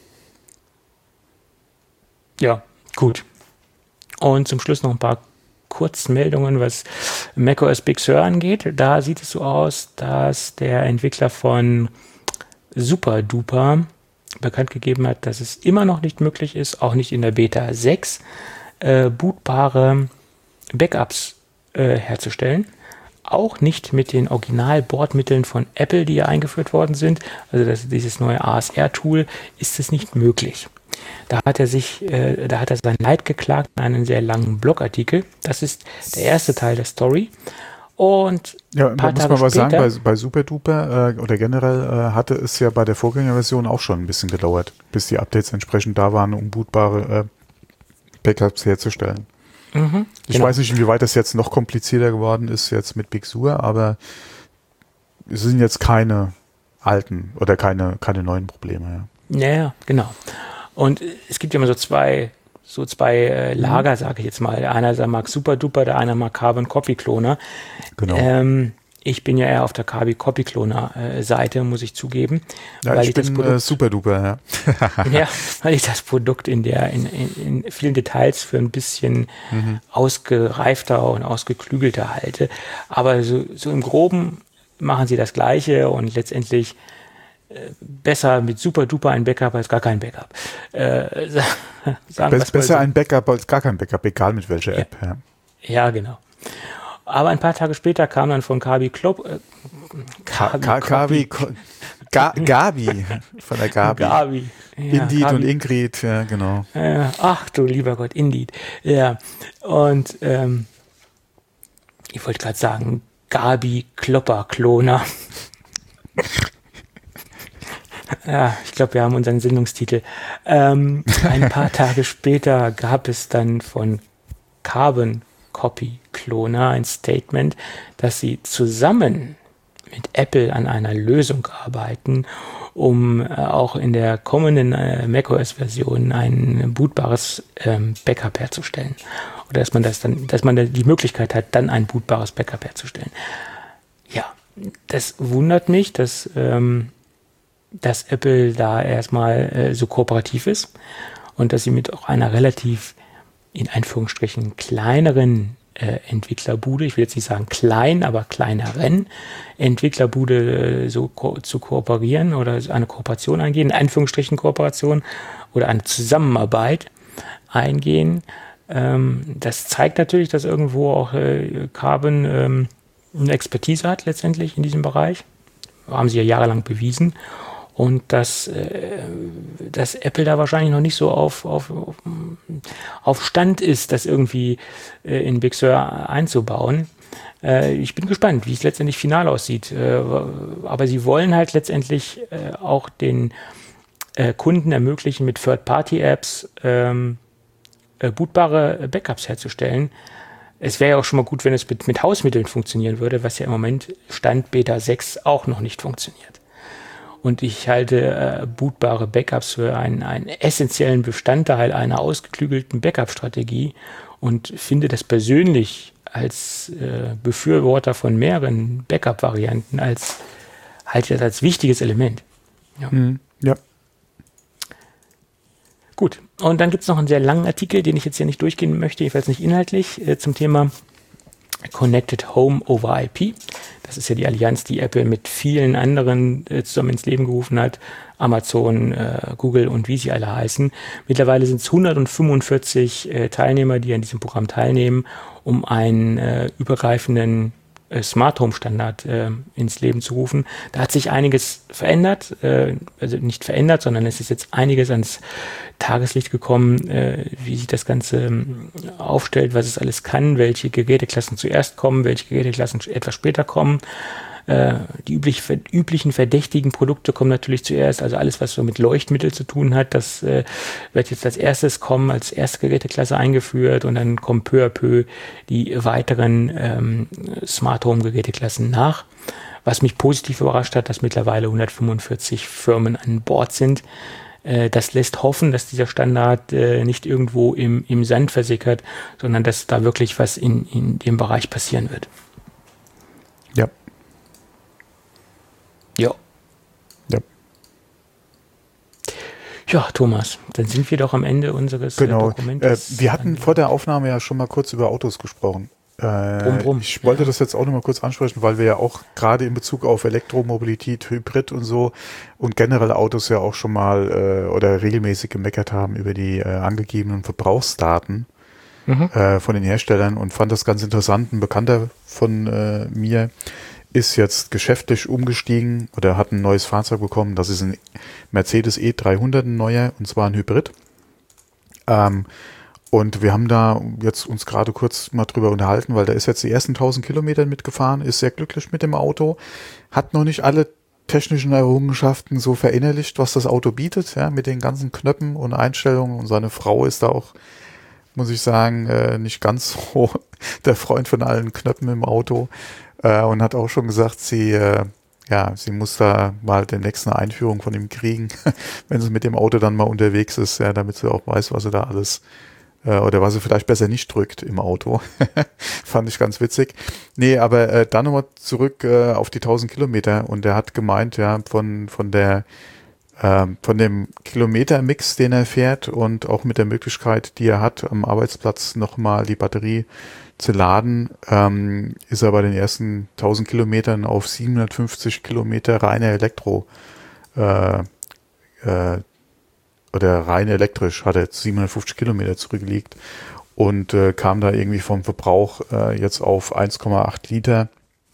Ja, gut. Und zum Schluss noch ein paar Kurzmeldungen, was macOS Big Sur angeht. Da sieht es so aus, dass der Entwickler von SuperDuper bekannt gegeben hat, dass es immer noch nicht möglich ist, auch nicht in der Beta sechs, äh, bootbare Backups äh, herzustellen. Auch nicht mit den Original-Bordmitteln von Apple, die ja eingeführt worden sind. Also das, dieses neue A S R-Tool ist es nicht möglich. Da hat er sich, äh, da hat er sein Leid geklagt in einem sehr langen Blogartikel. Das ist der erste Teil der Story. Und ja, ein paar muss Tage man was später, sagen, bei, bei SuperDuper äh, oder generell äh, hatte es ja bei der Vorgängerversion auch schon ein bisschen gedauert, bis die Updates entsprechend da waren, um bootbare äh, Backups herzustellen. Mhm, ich genau. weiß nicht, inwieweit das jetzt noch komplizierter geworden ist jetzt mit Big Sur, aber es sind jetzt keine alten oder keine, keine neuen Probleme. Ja, ja, ja, genau. Und es gibt ja immer so zwei, so zwei äh, Lager, sage ich jetzt mal. Der eine mag SuperDuper, der eine mag Carbon Copy Cloner. Genau. Ähm, ich bin ja eher auf der Carbon Copy Cloner äh, Seite, muss ich zugeben. Ja, weil ich, ich bin das Produkt, äh, SuperDuper, ja. ja, weil ich das Produkt in der in, in, in vielen Details für ein bisschen mhm. ausgereifter und ausgeklügelter halte. Aber so, so im Groben machen sie das Gleiche und letztendlich besser mit SuperDuper ein Backup als gar kein Backup. Äh, sagen Be- besser so. ein Backup als gar kein Backup, egal mit welcher ja. App. Ja. ja, genau. Aber ein paar Tage später kam dann von Gabi Klopp, äh, Gabi, Gabi, Ga, Gabi von der Gabi. Gabi. Ja, Indeed Gabi. Und Ingrid, ja, genau. Äh, ach du lieber Gott, Indeed. Ja, und ähm, ich wollte gerade sagen, Gabi Klopper-Kloner. Ja, ich glaube, wir haben unseren Sendungstitel. Ähm, ein paar Tage später gab es dann von Carbon Copy Cloner ein Statement, dass sie zusammen mit Apple an einer Lösung arbeiten, um äh, auch in der kommenden äh, macOS-Version ein bootbares ähm, Backup herzustellen. Oder dass man das dann, dass man da die Möglichkeit hat, dann ein bootbares Backup herzustellen. Ja, das wundert mich, dass ähm, dass Apple da erstmal äh, so kooperativ ist und dass sie mit auch einer relativ, in Anführungsstrichen, kleineren äh, Entwicklerbude, ich will jetzt nicht sagen klein, aber kleineren Entwicklerbude äh, so ko- zu kooperieren oder eine Kooperation eingehen, in Anführungsstrichen Kooperation oder eine Zusammenarbeit eingehen. Ähm, das zeigt natürlich, dass irgendwo auch äh, Carbon ähm, eine Expertise hat letztendlich in diesem Bereich. Haben sie ja jahrelang bewiesen. Und dass, äh, dass Apple da wahrscheinlich noch nicht so auf, auf, auf Stand ist, das irgendwie äh, in Big Sur einzubauen. Äh, ich bin gespannt, wie es letztendlich final aussieht. Äh, aber sie wollen halt letztendlich äh, auch den äh, Kunden ermöglichen, mit Third-Party-Apps ähm, äh, bootbare Backups herzustellen. Es wäre ja auch schon mal gut, wenn es mit, mit Hausmitteln funktionieren würde, was ja im Moment Stand Beta sechs auch noch nicht funktioniert. Und ich halte äh, bootbare Backups für einen, einen essentiellen Bestandteil einer ausgeklügelten Backup-Strategie und finde das persönlich als äh, Befürworter von mehreren Backup-Varianten als halte das als wichtiges Element. Ja. Mhm. Ja. Gut, und dann gibt es noch einen sehr langen Artikel, den ich jetzt hier nicht durchgehen möchte, jedenfalls nicht inhaltlich, äh, zum Thema Connected Home over I P. Das ist ja die Allianz, die Apple mit vielen anderen äh, zusammen ins Leben gerufen hat. Amazon, äh, Google und wie sie alle heißen. Mittlerweile sind es hundertfünfundvierzig äh, Teilnehmer, die an diesem Programm teilnehmen, um einen äh, übergreifenden äh, Smart Home Standard äh, ins Leben zu rufen. Da hat sich einiges verändert, äh, also nicht verändert, sondern es ist jetzt einiges ans Tageslicht gekommen, äh, wie sich das Ganze ähm, aufstellt, was es alles kann, welche Geräteklassen zuerst kommen, welche Geräteklassen etwas später kommen. Äh, die üblich, üblichen verdächtigen Produkte kommen natürlich zuerst, also alles, was so mit Leuchtmittel zu tun hat, das äh, wird jetzt als erstes kommen, als erste Geräteklasse eingeführt und dann kommen peu à peu die weiteren ähm, Smart Home Geräteklassen nach. Was mich positiv überrascht hat, dass mittlerweile hundertfünfundvierzig Firmen an Bord sind. Äh, das lässt hoffen, dass dieser Standard äh, nicht irgendwo im, im Sand versickert, sondern dass da wirklich was in, in dem Bereich passieren wird. Ja. Ja. Ja. Ja, Thomas, dann sind wir doch am Ende unseres genau. äh, Dokumentes. Äh, wir hatten vor der Aufnahme ja schon mal kurz über Autos gesprochen. Äh, Brumm, brumm. Ich wollte ja. das jetzt auch noch mal kurz ansprechen, weil wir ja auch gerade in Bezug auf Elektromobilität, Hybrid und so und generell Autos ja auch schon mal äh, oder regelmäßig gemeckert haben über die äh, angegebenen Verbrauchsdaten mhm. äh, von den Herstellern und fand das ganz interessant. Ein Bekannter von äh, mir ist jetzt geschäftlich umgestiegen oder hat ein neues Fahrzeug bekommen. Das ist ein Mercedes E dreihundert, ein neuer, und zwar ein Hybrid. Ähm, Und wir haben da jetzt uns gerade kurz mal drüber unterhalten, weil der ist jetzt die ersten tausend Kilometer mitgefahren, ist sehr glücklich mit dem Auto, hat noch nicht alle technischen Errungenschaften so verinnerlicht, was das Auto bietet, ja, mit den ganzen Knöpfen und Einstellungen. Und seine Frau ist da auch, muss ich sagen, äh, nicht ganz so der Freund von allen Knöpfen im Auto äh, und hat auch schon gesagt, sie, äh, ja, sie muss da mal die nächste Einführung von ihm kriegen, wenn sie mit dem Auto dann mal unterwegs ist, ja, damit sie auch weiß, was sie da alles oder was er vielleicht besser nicht drückt im Auto. Fand ich ganz witzig. Nee, aber äh, dann nochmal zurück äh, auf die tausend Kilometer und er hat gemeint, ja, von von der äh, von dem Kilometermix, den er fährt und auch mit der Möglichkeit, die er hat, am Arbeitsplatz nochmal die Batterie zu laden, ähm, ist er bei den ersten tausend Kilometern auf siebenhundertfünfzig Kilometer reine Elektro äh, äh, oder rein elektrisch, hat er jetzt siebenhundertfünfzig Kilometer zurückgelegt und äh, kam da irgendwie vom Verbrauch äh, jetzt auf eins Komma acht Liter.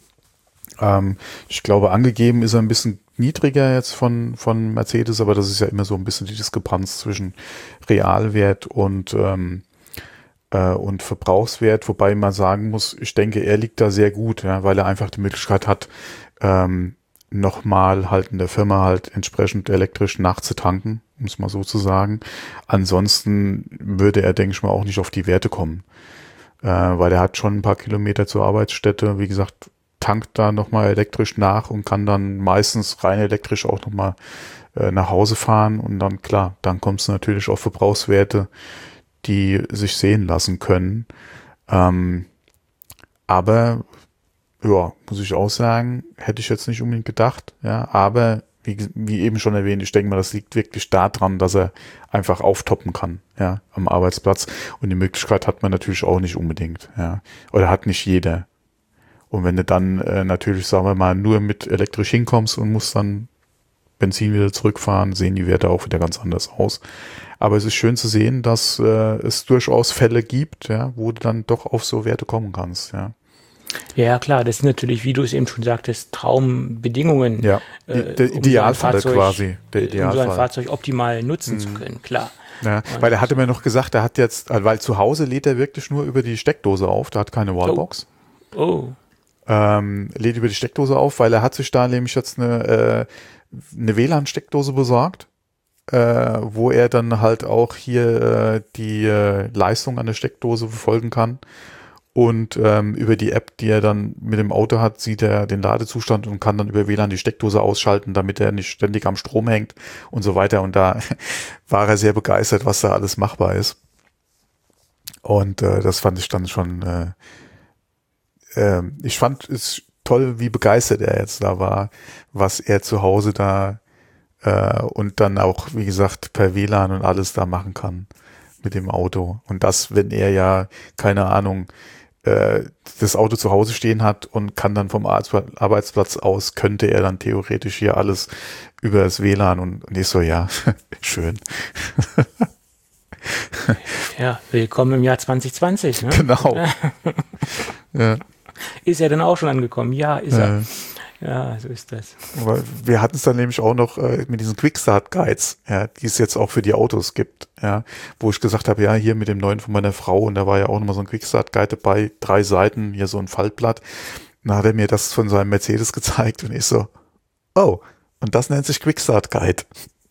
Ähm, ich glaube, angegeben ist er ein bisschen niedriger jetzt von von Mercedes, aber das ist ja immer so ein bisschen die Diskrepanz zwischen Realwert und ähm, äh, und Verbrauchswert, wobei man sagen muss, ich denke, er liegt da sehr gut, ja, weil er einfach die Möglichkeit hat, ähm, nochmal halt in der Firma halt entsprechend elektrisch nachzutanken, um es mal so zu sagen. Ansonsten würde er, denke ich mal, auch nicht auf die Werte kommen, äh, weil er hat schon ein paar Kilometer zur Arbeitsstätte, wie gesagt, tankt da nochmal elektrisch nach und kann dann meistens rein elektrisch auch nochmal äh, nach Hause fahren und dann, klar, dann kommt es natürlich auf Verbrauchswerte, die sich sehen lassen können. Ähm, aber ja, muss ich auch sagen, hätte ich jetzt nicht unbedingt gedacht, ja, aber wie, wie eben schon erwähnt, ich denke mal, das liegt wirklich daran, dass er einfach auftoppen kann, ja, am Arbeitsplatz und die Möglichkeit hat man natürlich auch nicht unbedingt, ja, oder hat nicht jeder. Und wenn du dann äh, natürlich, sagen wir mal, nur mit elektrisch hinkommst und musst dann Benzin wieder zurückfahren, sehen die Werte auch wieder ganz anders aus. Aber es ist schön zu sehen, dass äh, es durchaus Fälle gibt, ja, wo du dann doch auf so Werte kommen kannst, ja. Ja, klar, das sind natürlich, wie du es eben schon sagtest, Traumbedingungen. Ja, äh, der um Idealfall so Fahrzeug, quasi. Der Idealfall. Um so ein Fahrzeug optimal nutzen mhm. zu können, klar. Ja, weil er hatte mir noch gesagt, er hat jetzt, weil zu Hause lädt er wirklich nur über die Steckdose auf, da hat keine Wallbox. Oh. oh. Ähm, lädt über die Steckdose auf, weil er hat sich da nämlich jetzt eine, äh, eine W L A N-Steckdose besorgt, äh, wo er dann halt auch hier äh, die äh, Leistung an der Steckdose verfolgen kann. Und ähm, über die App, die er dann mit dem Auto hat, sieht er den Ladezustand und kann dann über W L A N die Steckdose ausschalten, damit er nicht ständig am Strom hängt und so weiter. Und da war er sehr begeistert, was da alles machbar ist. Und äh, das fand ich dann schon, äh, äh, ich fand es toll, wie begeistert er jetzt da war, was er zu Hause da äh, und dann auch, wie gesagt, per W L A N und alles da machen kann mit dem Auto. Und das, wenn er ja, keine Ahnung, das Auto zu Hause stehen hat und kann dann vom Arbeitsplatz aus, könnte er dann theoretisch hier alles über das W L A N und, und ich so, ja, schön. Ja, willkommen im Jahr zwanzig zwanzig. Ne? Genau. Ja. Ist er denn auch schon angekommen? Ja, ist ja. er. Ja, so ist das. Aber wir hatten es dann nämlich auch noch äh, mit diesen Quickstart-Guides, ja, die es jetzt auch für die Autos gibt, ja, wo ich gesagt habe, ja, hier mit dem neuen von meiner Frau und da war ja auch nochmal so ein Quickstart-Guide dabei, drei Seiten, hier so ein Faltblatt. Dann hat er mir das von seinem Mercedes gezeigt und ich so, oh, und das nennt sich Quickstart Guide.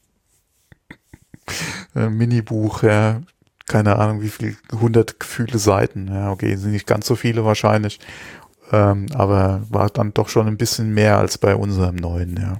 Minibuch, ja, keine Ahnung, wie viel, hundert gefühlte Seiten, ja, okay, sind nicht ganz so viele wahrscheinlich, ähm, aber war dann doch schon ein bisschen mehr als bei unserem neuen, ja.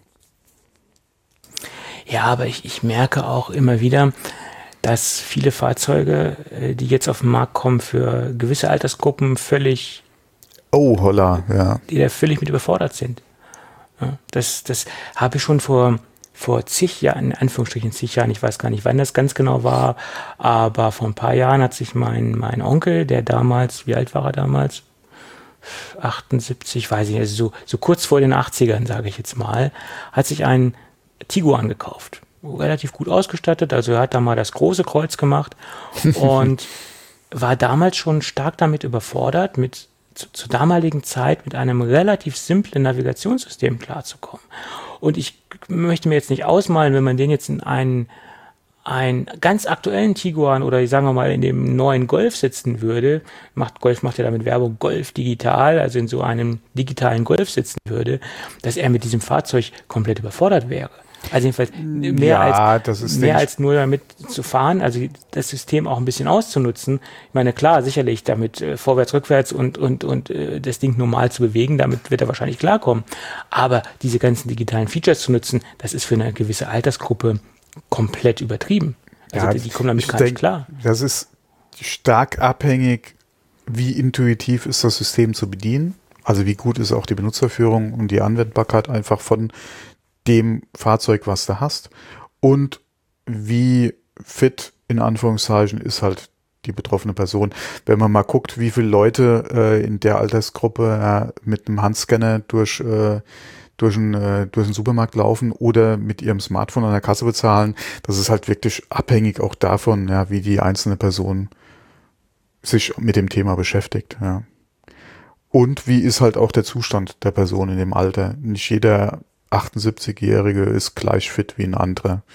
Ja, aber ich, ich merke auch immer wieder, dass viele Fahrzeuge, die jetzt auf den Markt kommen, für gewisse Altersgruppen völlig, oh, holla, ja, die da völlig mit überfordert sind. Ja, das, das habe ich schon vor vor zig Jahren, in Anführungsstrichen zig Jahren, ich weiß gar nicht, wann das ganz genau war, aber vor ein paar Jahren hat sich mein, mein Onkel, der damals, wie alt war er damals? achtundsiebzig, weiß ich nicht, also so, so kurz vor den achtzigern, sage ich jetzt mal, hat sich einen Tiguan gekauft. Relativ gut ausgestattet, also er hat da mal das große Kreuz gemacht und war damals schon stark damit überfordert, mit zu, zur damaligen Zeit mit einem relativ simplen Navigationssystem klarzukommen. Und ich möchte mir jetzt nicht ausmalen, wenn man den jetzt in einen, einen ganz aktuellen Tiguan oder sagen wir mal in dem neuen Golf sitzen würde, macht Golf macht ja damit Werbung, Golf digital, also in so einem digitalen Golf sitzen würde, dass er mit diesem Fahrzeug komplett überfordert wäre. Also jedenfalls mehr, ja, als, das ist mehr als nur damit zu fahren, also das System auch ein bisschen auszunutzen. Ich meine, klar, sicherlich damit äh, vorwärts, rückwärts und, und, und äh, das Ding normal zu bewegen, damit wird er wahrscheinlich klarkommen. Aber diese ganzen digitalen Features zu nutzen, das ist für eine gewisse Altersgruppe komplett übertrieben. Also ja, die, die kommen damit gar denk, nicht klar. Das ist stark abhängig, wie intuitiv ist das System zu bedienen. Also wie gut ist auch die Benutzerführung und die Anwendbarkeit einfach von dem Fahrzeug, was du hast, und wie fit in Anführungszeichen ist halt die betroffene Person. Wenn man mal guckt, wie viele Leute äh, in der Altersgruppe äh, mit einem Handscanner durch äh, durch einen äh, durch den Supermarkt laufen oder mit ihrem Smartphone an der Kasse bezahlen, das ist halt wirklich abhängig auch davon, ja, wie die einzelne Person sich mit dem Thema beschäftigt, ja. Und wie ist halt auch der Zustand der Person in dem Alter. Nicht jeder achtundsiebzigjährige ist gleich fit wie ein anderer.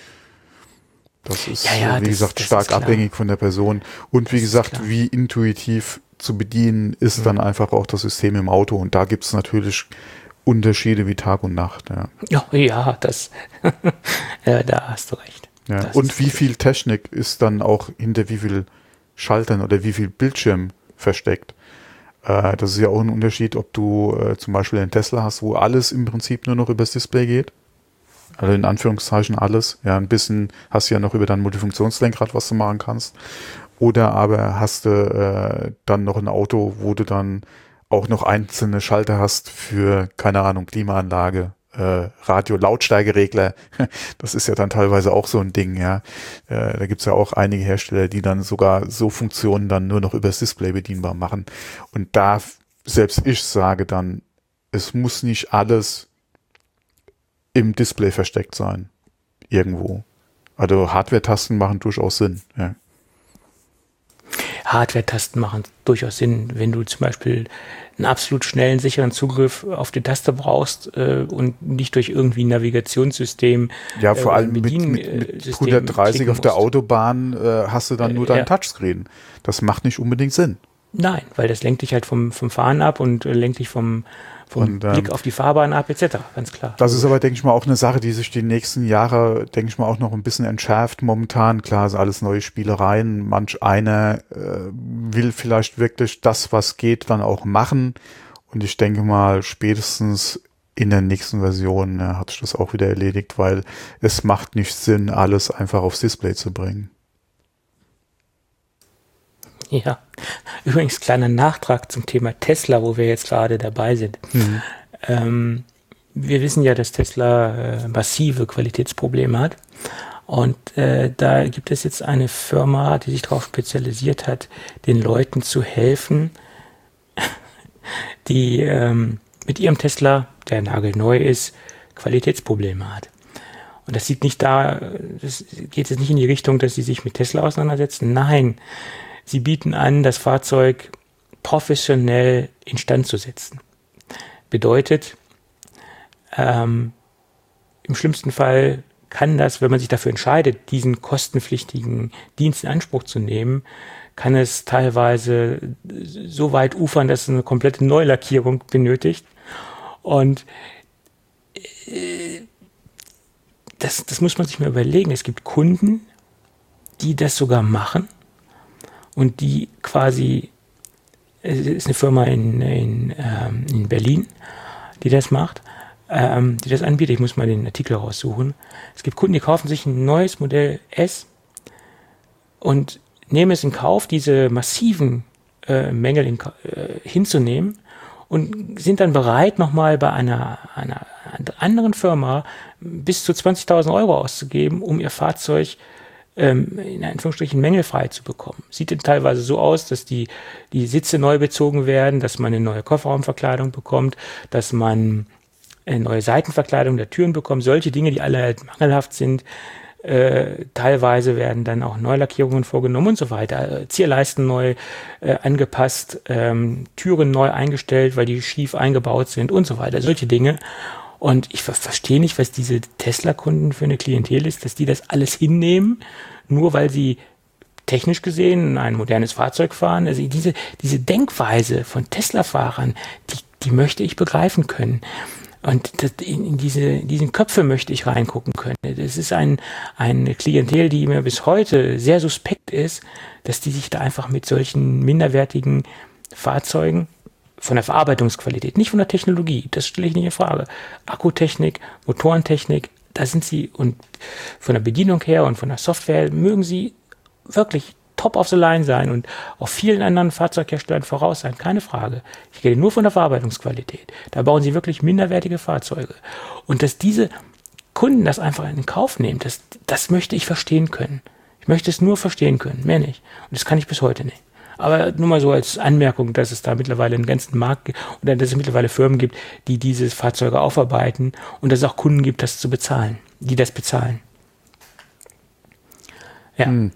Das ist, ja, ja, wie das, gesagt, das stark abhängig von der Person. Und wie das gesagt, wie intuitiv zu bedienen ist mhm. dann einfach auch das System im Auto. Und da gibt es natürlich Unterschiede wie Tag und Nacht. Ja, ja, ja das, ja, da hast du recht. Ja. Und wie viel Technik ist dann auch hinter wie viel Schaltern oder wie viel Bildschirm versteckt. Das ist ja auch ein Unterschied, ob du äh, zum Beispiel einen Tesla hast, wo alles im Prinzip nur noch übers Display geht. Also in Anführungszeichen alles. Ja, ein bisschen hast du ja noch über dein Multifunktionslenkrad, was du machen kannst. Oder aber hast du äh, dann noch ein Auto, wo du dann auch noch einzelne Schalter hast für, keine Ahnung, Klimaanlage, äh, Radio, Lautstärkeregler. Das ist ja dann teilweise auch so ein Ding, ja. Äh, da gibt's ja auch einige Hersteller, die dann sogar so Funktionen dann nur noch übers Display bedienbar machen. Und da, selbst ich sage dann, es muss nicht alles im Display versteckt sein. Irgendwo. Also Hardware-Tasten machen durchaus Sinn, ja. Hardware-Tasten machen durchaus Sinn, wenn du zum Beispiel einen absolut schnellen, sicheren Zugriff auf die Taste brauchst äh, und nicht durch irgendwie ein Navigationssystem. Ja, vor äh, allem mit, mit, mit hundertdreißig auf der Autobahn äh, hast du dann nur dein ja. Touchscreen. Das macht nicht unbedingt Sinn. Nein, weil das lenkt dich halt vom, vom Fahren ab und äh, lenkt dich vom, vom und, ähm, Blick auf die Fahrbahn ab, et cetera. Ganz klar. Das ist aber, denke ich mal, auch eine Sache, die sich die nächsten Jahre, denke ich mal, auch noch ein bisschen entschärft momentan. Klar, sind alles neue Spielereien. Manch einer äh, will vielleicht wirklich das, was geht, dann auch machen. Und ich denke mal, spätestens in der nächsten Version ja, hat sich das auch wieder erledigt, weil es macht nicht Sinn, alles einfach aufs Display zu bringen. Ja, übrigens kleiner Nachtrag zum Thema Tesla, wo wir jetzt gerade dabei sind. Mhm. Ähm, wir wissen ja, dass Tesla äh, massive Qualitätsprobleme hat und äh, da gibt es jetzt eine Firma, die sich darauf spezialisiert hat, den Leuten zu helfen, die ähm, mit ihrem Tesla, der nagelneu ist, Qualitätsprobleme hat. Und das sieht nicht da, das geht jetzt nicht in die Richtung, dass sie sich mit Tesla auseinandersetzen. Nein, sie bieten an, das Fahrzeug professionell instand zu setzen. Bedeutet, ähm, im schlimmsten Fall kann das, wenn man sich dafür entscheidet, diesen kostenpflichtigen Dienst in Anspruch zu nehmen, kann es teilweise so weit ufern, dass es eine komplette Neulackierung benötigt. Und äh, das, das muss man sich mal überlegen. Es gibt Kunden, die das sogar machen und die quasi, es ist eine Firma in, in, ähm, in Berlin, die das macht, ähm, die das anbietet. Ich muss mal den Artikel raussuchen. Es gibt Kunden, die kaufen sich ein neues Modell S und nehmen es in Kauf, diese massiven äh, Mängel in, äh, hinzunehmen und sind dann bereit, nochmal bei einer, einer anderen Firma bis zu zwanzigtausend Euro auszugeben, um ihr Fahrzeug ähm, in Anführungsstrichen mängelfrei zu bekommen. Sieht dann teilweise so aus, dass die, die Sitze neu bezogen werden, dass man eine neue Kofferraumverkleidung bekommt, dass man eine neue Seitenverkleidung der Türen bekommt, solche Dinge, die alle halt mangelhaft sind. Äh, teilweise werden dann auch Neulackierungen vorgenommen und so weiter. Zierleisten neu äh, angepasst, ähm, Türen neu eingestellt, weil die schief eingebaut sind und so weiter. Solche Dinge. Und ich ver- verstehe nicht, was diese Tesla-Kunden für eine Klientel ist, dass die das alles hinnehmen, nur weil sie technisch gesehen ein modernes Fahrzeug fahren. Also diese, diese Denkweise von Tesla-Fahrern, die, die möchte ich begreifen können. Und das, in, in diese in diesen Köpfe möchte ich reingucken können. Das ist ein, eine Klientel, die mir bis heute sehr suspekt ist, dass die sich da einfach mit solchen minderwertigen Fahrzeugen von der Verarbeitungsqualität, nicht von der Technologie, das stelle ich nicht in Frage. Akkutechnik, Motorentechnik, da sind sie, und von der Bedienung her und von der Software mögen sie wirklich top of the line sein und auch vielen anderen Fahrzeugherstellern voraus sein, keine Frage. Ich rede nur von der Verarbeitungsqualität. Da bauen sie wirklich minderwertige Fahrzeuge. Und dass diese Kunden das einfach in Kauf nehmen, das, das möchte ich verstehen können. Ich möchte es nur verstehen können, mehr nicht. Und das kann ich bis heute nicht. Aber nur mal so als Anmerkung, dass es da mittlerweile einen ganzen Markt gibt oder dass es mittlerweile Firmen gibt, die diese Fahrzeuge aufarbeiten und dass es auch Kunden gibt, das zu bezahlen, die das bezahlen. Ja. Hm.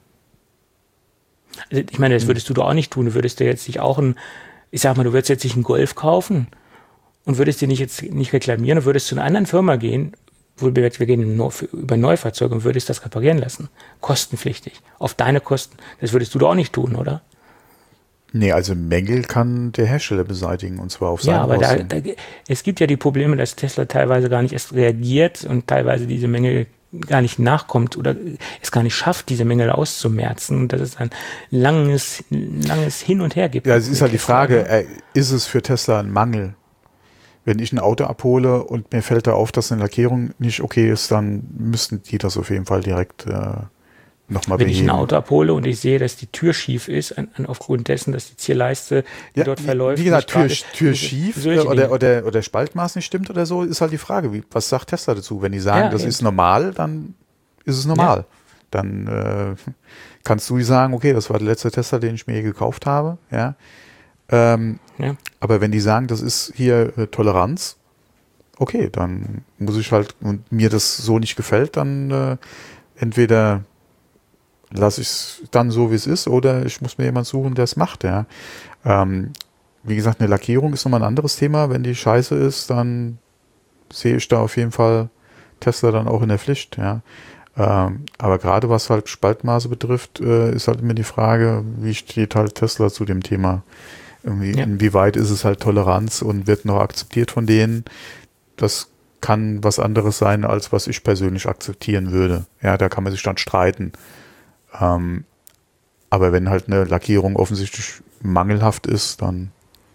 Also ich meine, das würdest du doch auch nicht tun. Du würdest dir jetzt nicht auch ein, ich sag mal, du würdest jetzt nicht einen Golf kaufen und würdest dir nicht jetzt nicht reklamieren und würdest zu einer anderen Firma gehen, wo wir, wir gehen über Neufahrzeuge und würdest das reparieren lassen. Kostenpflichtig. Auf deine Kosten. Das würdest du doch auch nicht tun, oder? Nee, also Mängel kann der Hersteller beseitigen und zwar auf seine Ja, aber da, da, es gibt ja die Probleme, dass Tesla teilweise gar nicht erst reagiert und teilweise diese Mängel gar nicht nachkommt oder es gar nicht schafft, diese Mängel auszumerzen und dass es ein langes, langes Hin und Her gibt. Ja, es ist halt die Frage, äh, ist es für Tesla ein Mangel? Wenn ich ein Auto abhole und mir fällt da auf, dass eine Lackierung nicht okay ist, dann müssten die das auf jeden Fall direkt äh, nochmal beheben. Wenn ich ein Auto abhole und ich sehe, dass die Tür schief ist, an, an, aufgrund dessen, dass die Zierleiste, die ja, dort verläuft, wie gesagt, Tür, ist, Tür schief oder, oder, oder Spaltmaß nicht stimmt oder so, ist halt die Frage, wie, was sagt Tesla dazu? Wenn die sagen, ja, das eben. ist normal, dann ist es normal. Ja. Dann äh, kannst du sagen, okay, das war der letzte Tesla, den ich mir je gekauft habe. Ja. Ähm, ja. Aber wenn die sagen, das ist hier äh, Toleranz, okay, dann muss ich halt, und mir das so nicht gefällt, dann äh, entweder lasse ich es dann so, wie es ist, oder ich muss mir jemand suchen, der es macht. Ja. Ähm, wie gesagt, eine Lackierung ist nochmal ein anderes Thema. Wenn die scheiße ist, dann sehe ich da auf jeden Fall Tesla dann auch in der Pflicht. Ja. Ähm, aber gerade was halt Spaltmaße betrifft, äh, ist halt immer die Frage, wie steht halt Tesla zu dem Thema? Irgendwie, ja. Inwieweit ist es halt Toleranz und wird noch akzeptiert von denen? Das kann was anderes sein, als was ich persönlich akzeptieren würde. Ja, da kann man sich dann streiten. Ähm, aber wenn halt eine Lackierung offensichtlich mangelhaft ist, dann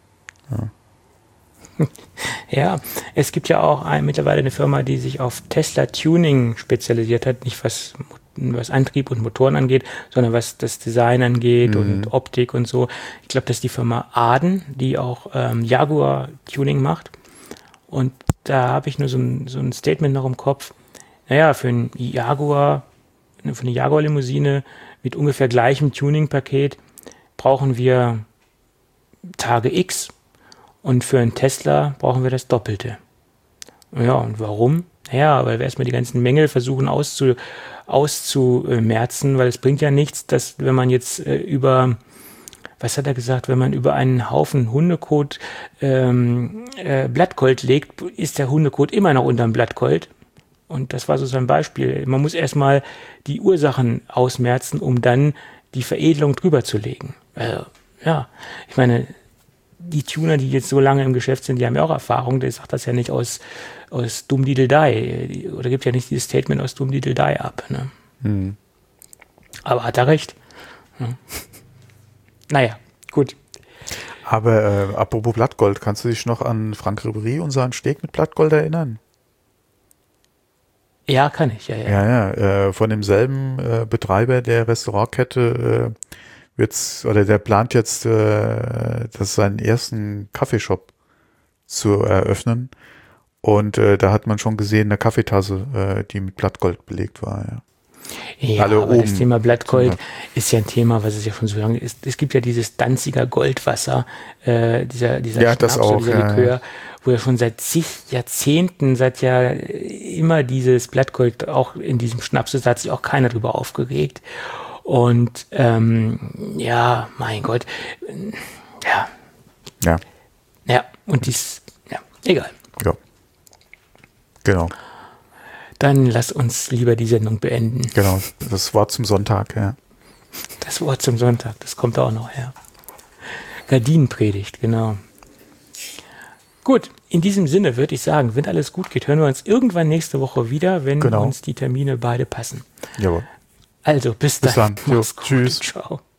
ja. Ja, es gibt ja auch ein, mittlerweile eine Firma, die sich auf Tesla Tuning spezialisiert hat, nicht was was Antrieb und Motoren angeht, sondern was das Design angeht mhm. und Optik und so. Ich glaube, das ist die Firma Arden, die auch ähm, Jaguar Tuning macht. Und da habe ich nur so ein, so ein Statement noch im Kopf. Naja, für ein Jaguar, für eine Jaguar-Limousine mit ungefähr gleichem Tuning-Paket brauchen wir Tage X und für einen Tesla brauchen wir das Doppelte. Ja, und warum? Ja, weil wir erstmal die ganzen Mängel versuchen auszu, auszumerzen, weil es bringt ja nichts, dass wenn man jetzt äh, über, was hat er gesagt, wenn man über einen Haufen Hundekot ähm, äh, Blattgold legt, ist der Hundekot immer noch unterm Blattgold. Und das war so sein Beispiel. Man muss erstmal die Ursachen ausmerzen, um dann die Veredelung drüber zu legen. Also, ja, ich meine, die Tuner, die jetzt so lange im Geschäft sind, die haben ja auch Erfahrung, der sagt das ja nicht aus, aus Dumm-Didel-Dai, oder gibt ja nicht dieses Statement aus Dumm-Didel-Dai ab. Ne? Hm. Aber hat er recht. Ja. Naja, gut. Aber äh, apropos Blattgold, kannst du dich noch an Frank Ribery und seinen Steak mit Blattgold erinnern? Ja, kann ich, ja, ja. Ja, ja, äh, von demselben äh, Betreiber der Restaurantkette äh, wird's, oder der plant jetzt, äh, das seinen ersten Kaffeeshop zu eröffnen. Und äh, da hat man schon gesehen, eine Kaffeetasse, äh, die mit Blattgold belegt war, ja. Ja, Alle aber das Thema Blattgold ist ja ein Thema, was es ja schon so lange ist. Es gibt ja dieses Danziger Goldwasser, äh, dieser, dieser ja, Schnaps, das auch, dieser ja, Likör, ja. wo ja schon seit zig Jahrzehnten, seit ja immer dieses Blattgold auch in diesem Schnaps ist, da hat sich auch keiner drüber aufgeregt. Und ähm, ja, mein Gott, ja. Ja. Ja, und dies, ja, egal. Ja. Genau. Dann lass uns lieber die Sendung beenden. Genau, das Wort zum Sonntag, ja. Das Wort zum Sonntag, das kommt auch noch her. Gardinenpredigt, genau. Gut, in diesem Sinne würde ich sagen, wenn alles gut geht, hören wir uns irgendwann nächste Woche wieder, wenn genau. uns die Termine beide passen. Jawohl. Also, bis, bis dann. dann. Jo, tschüss. Ciao.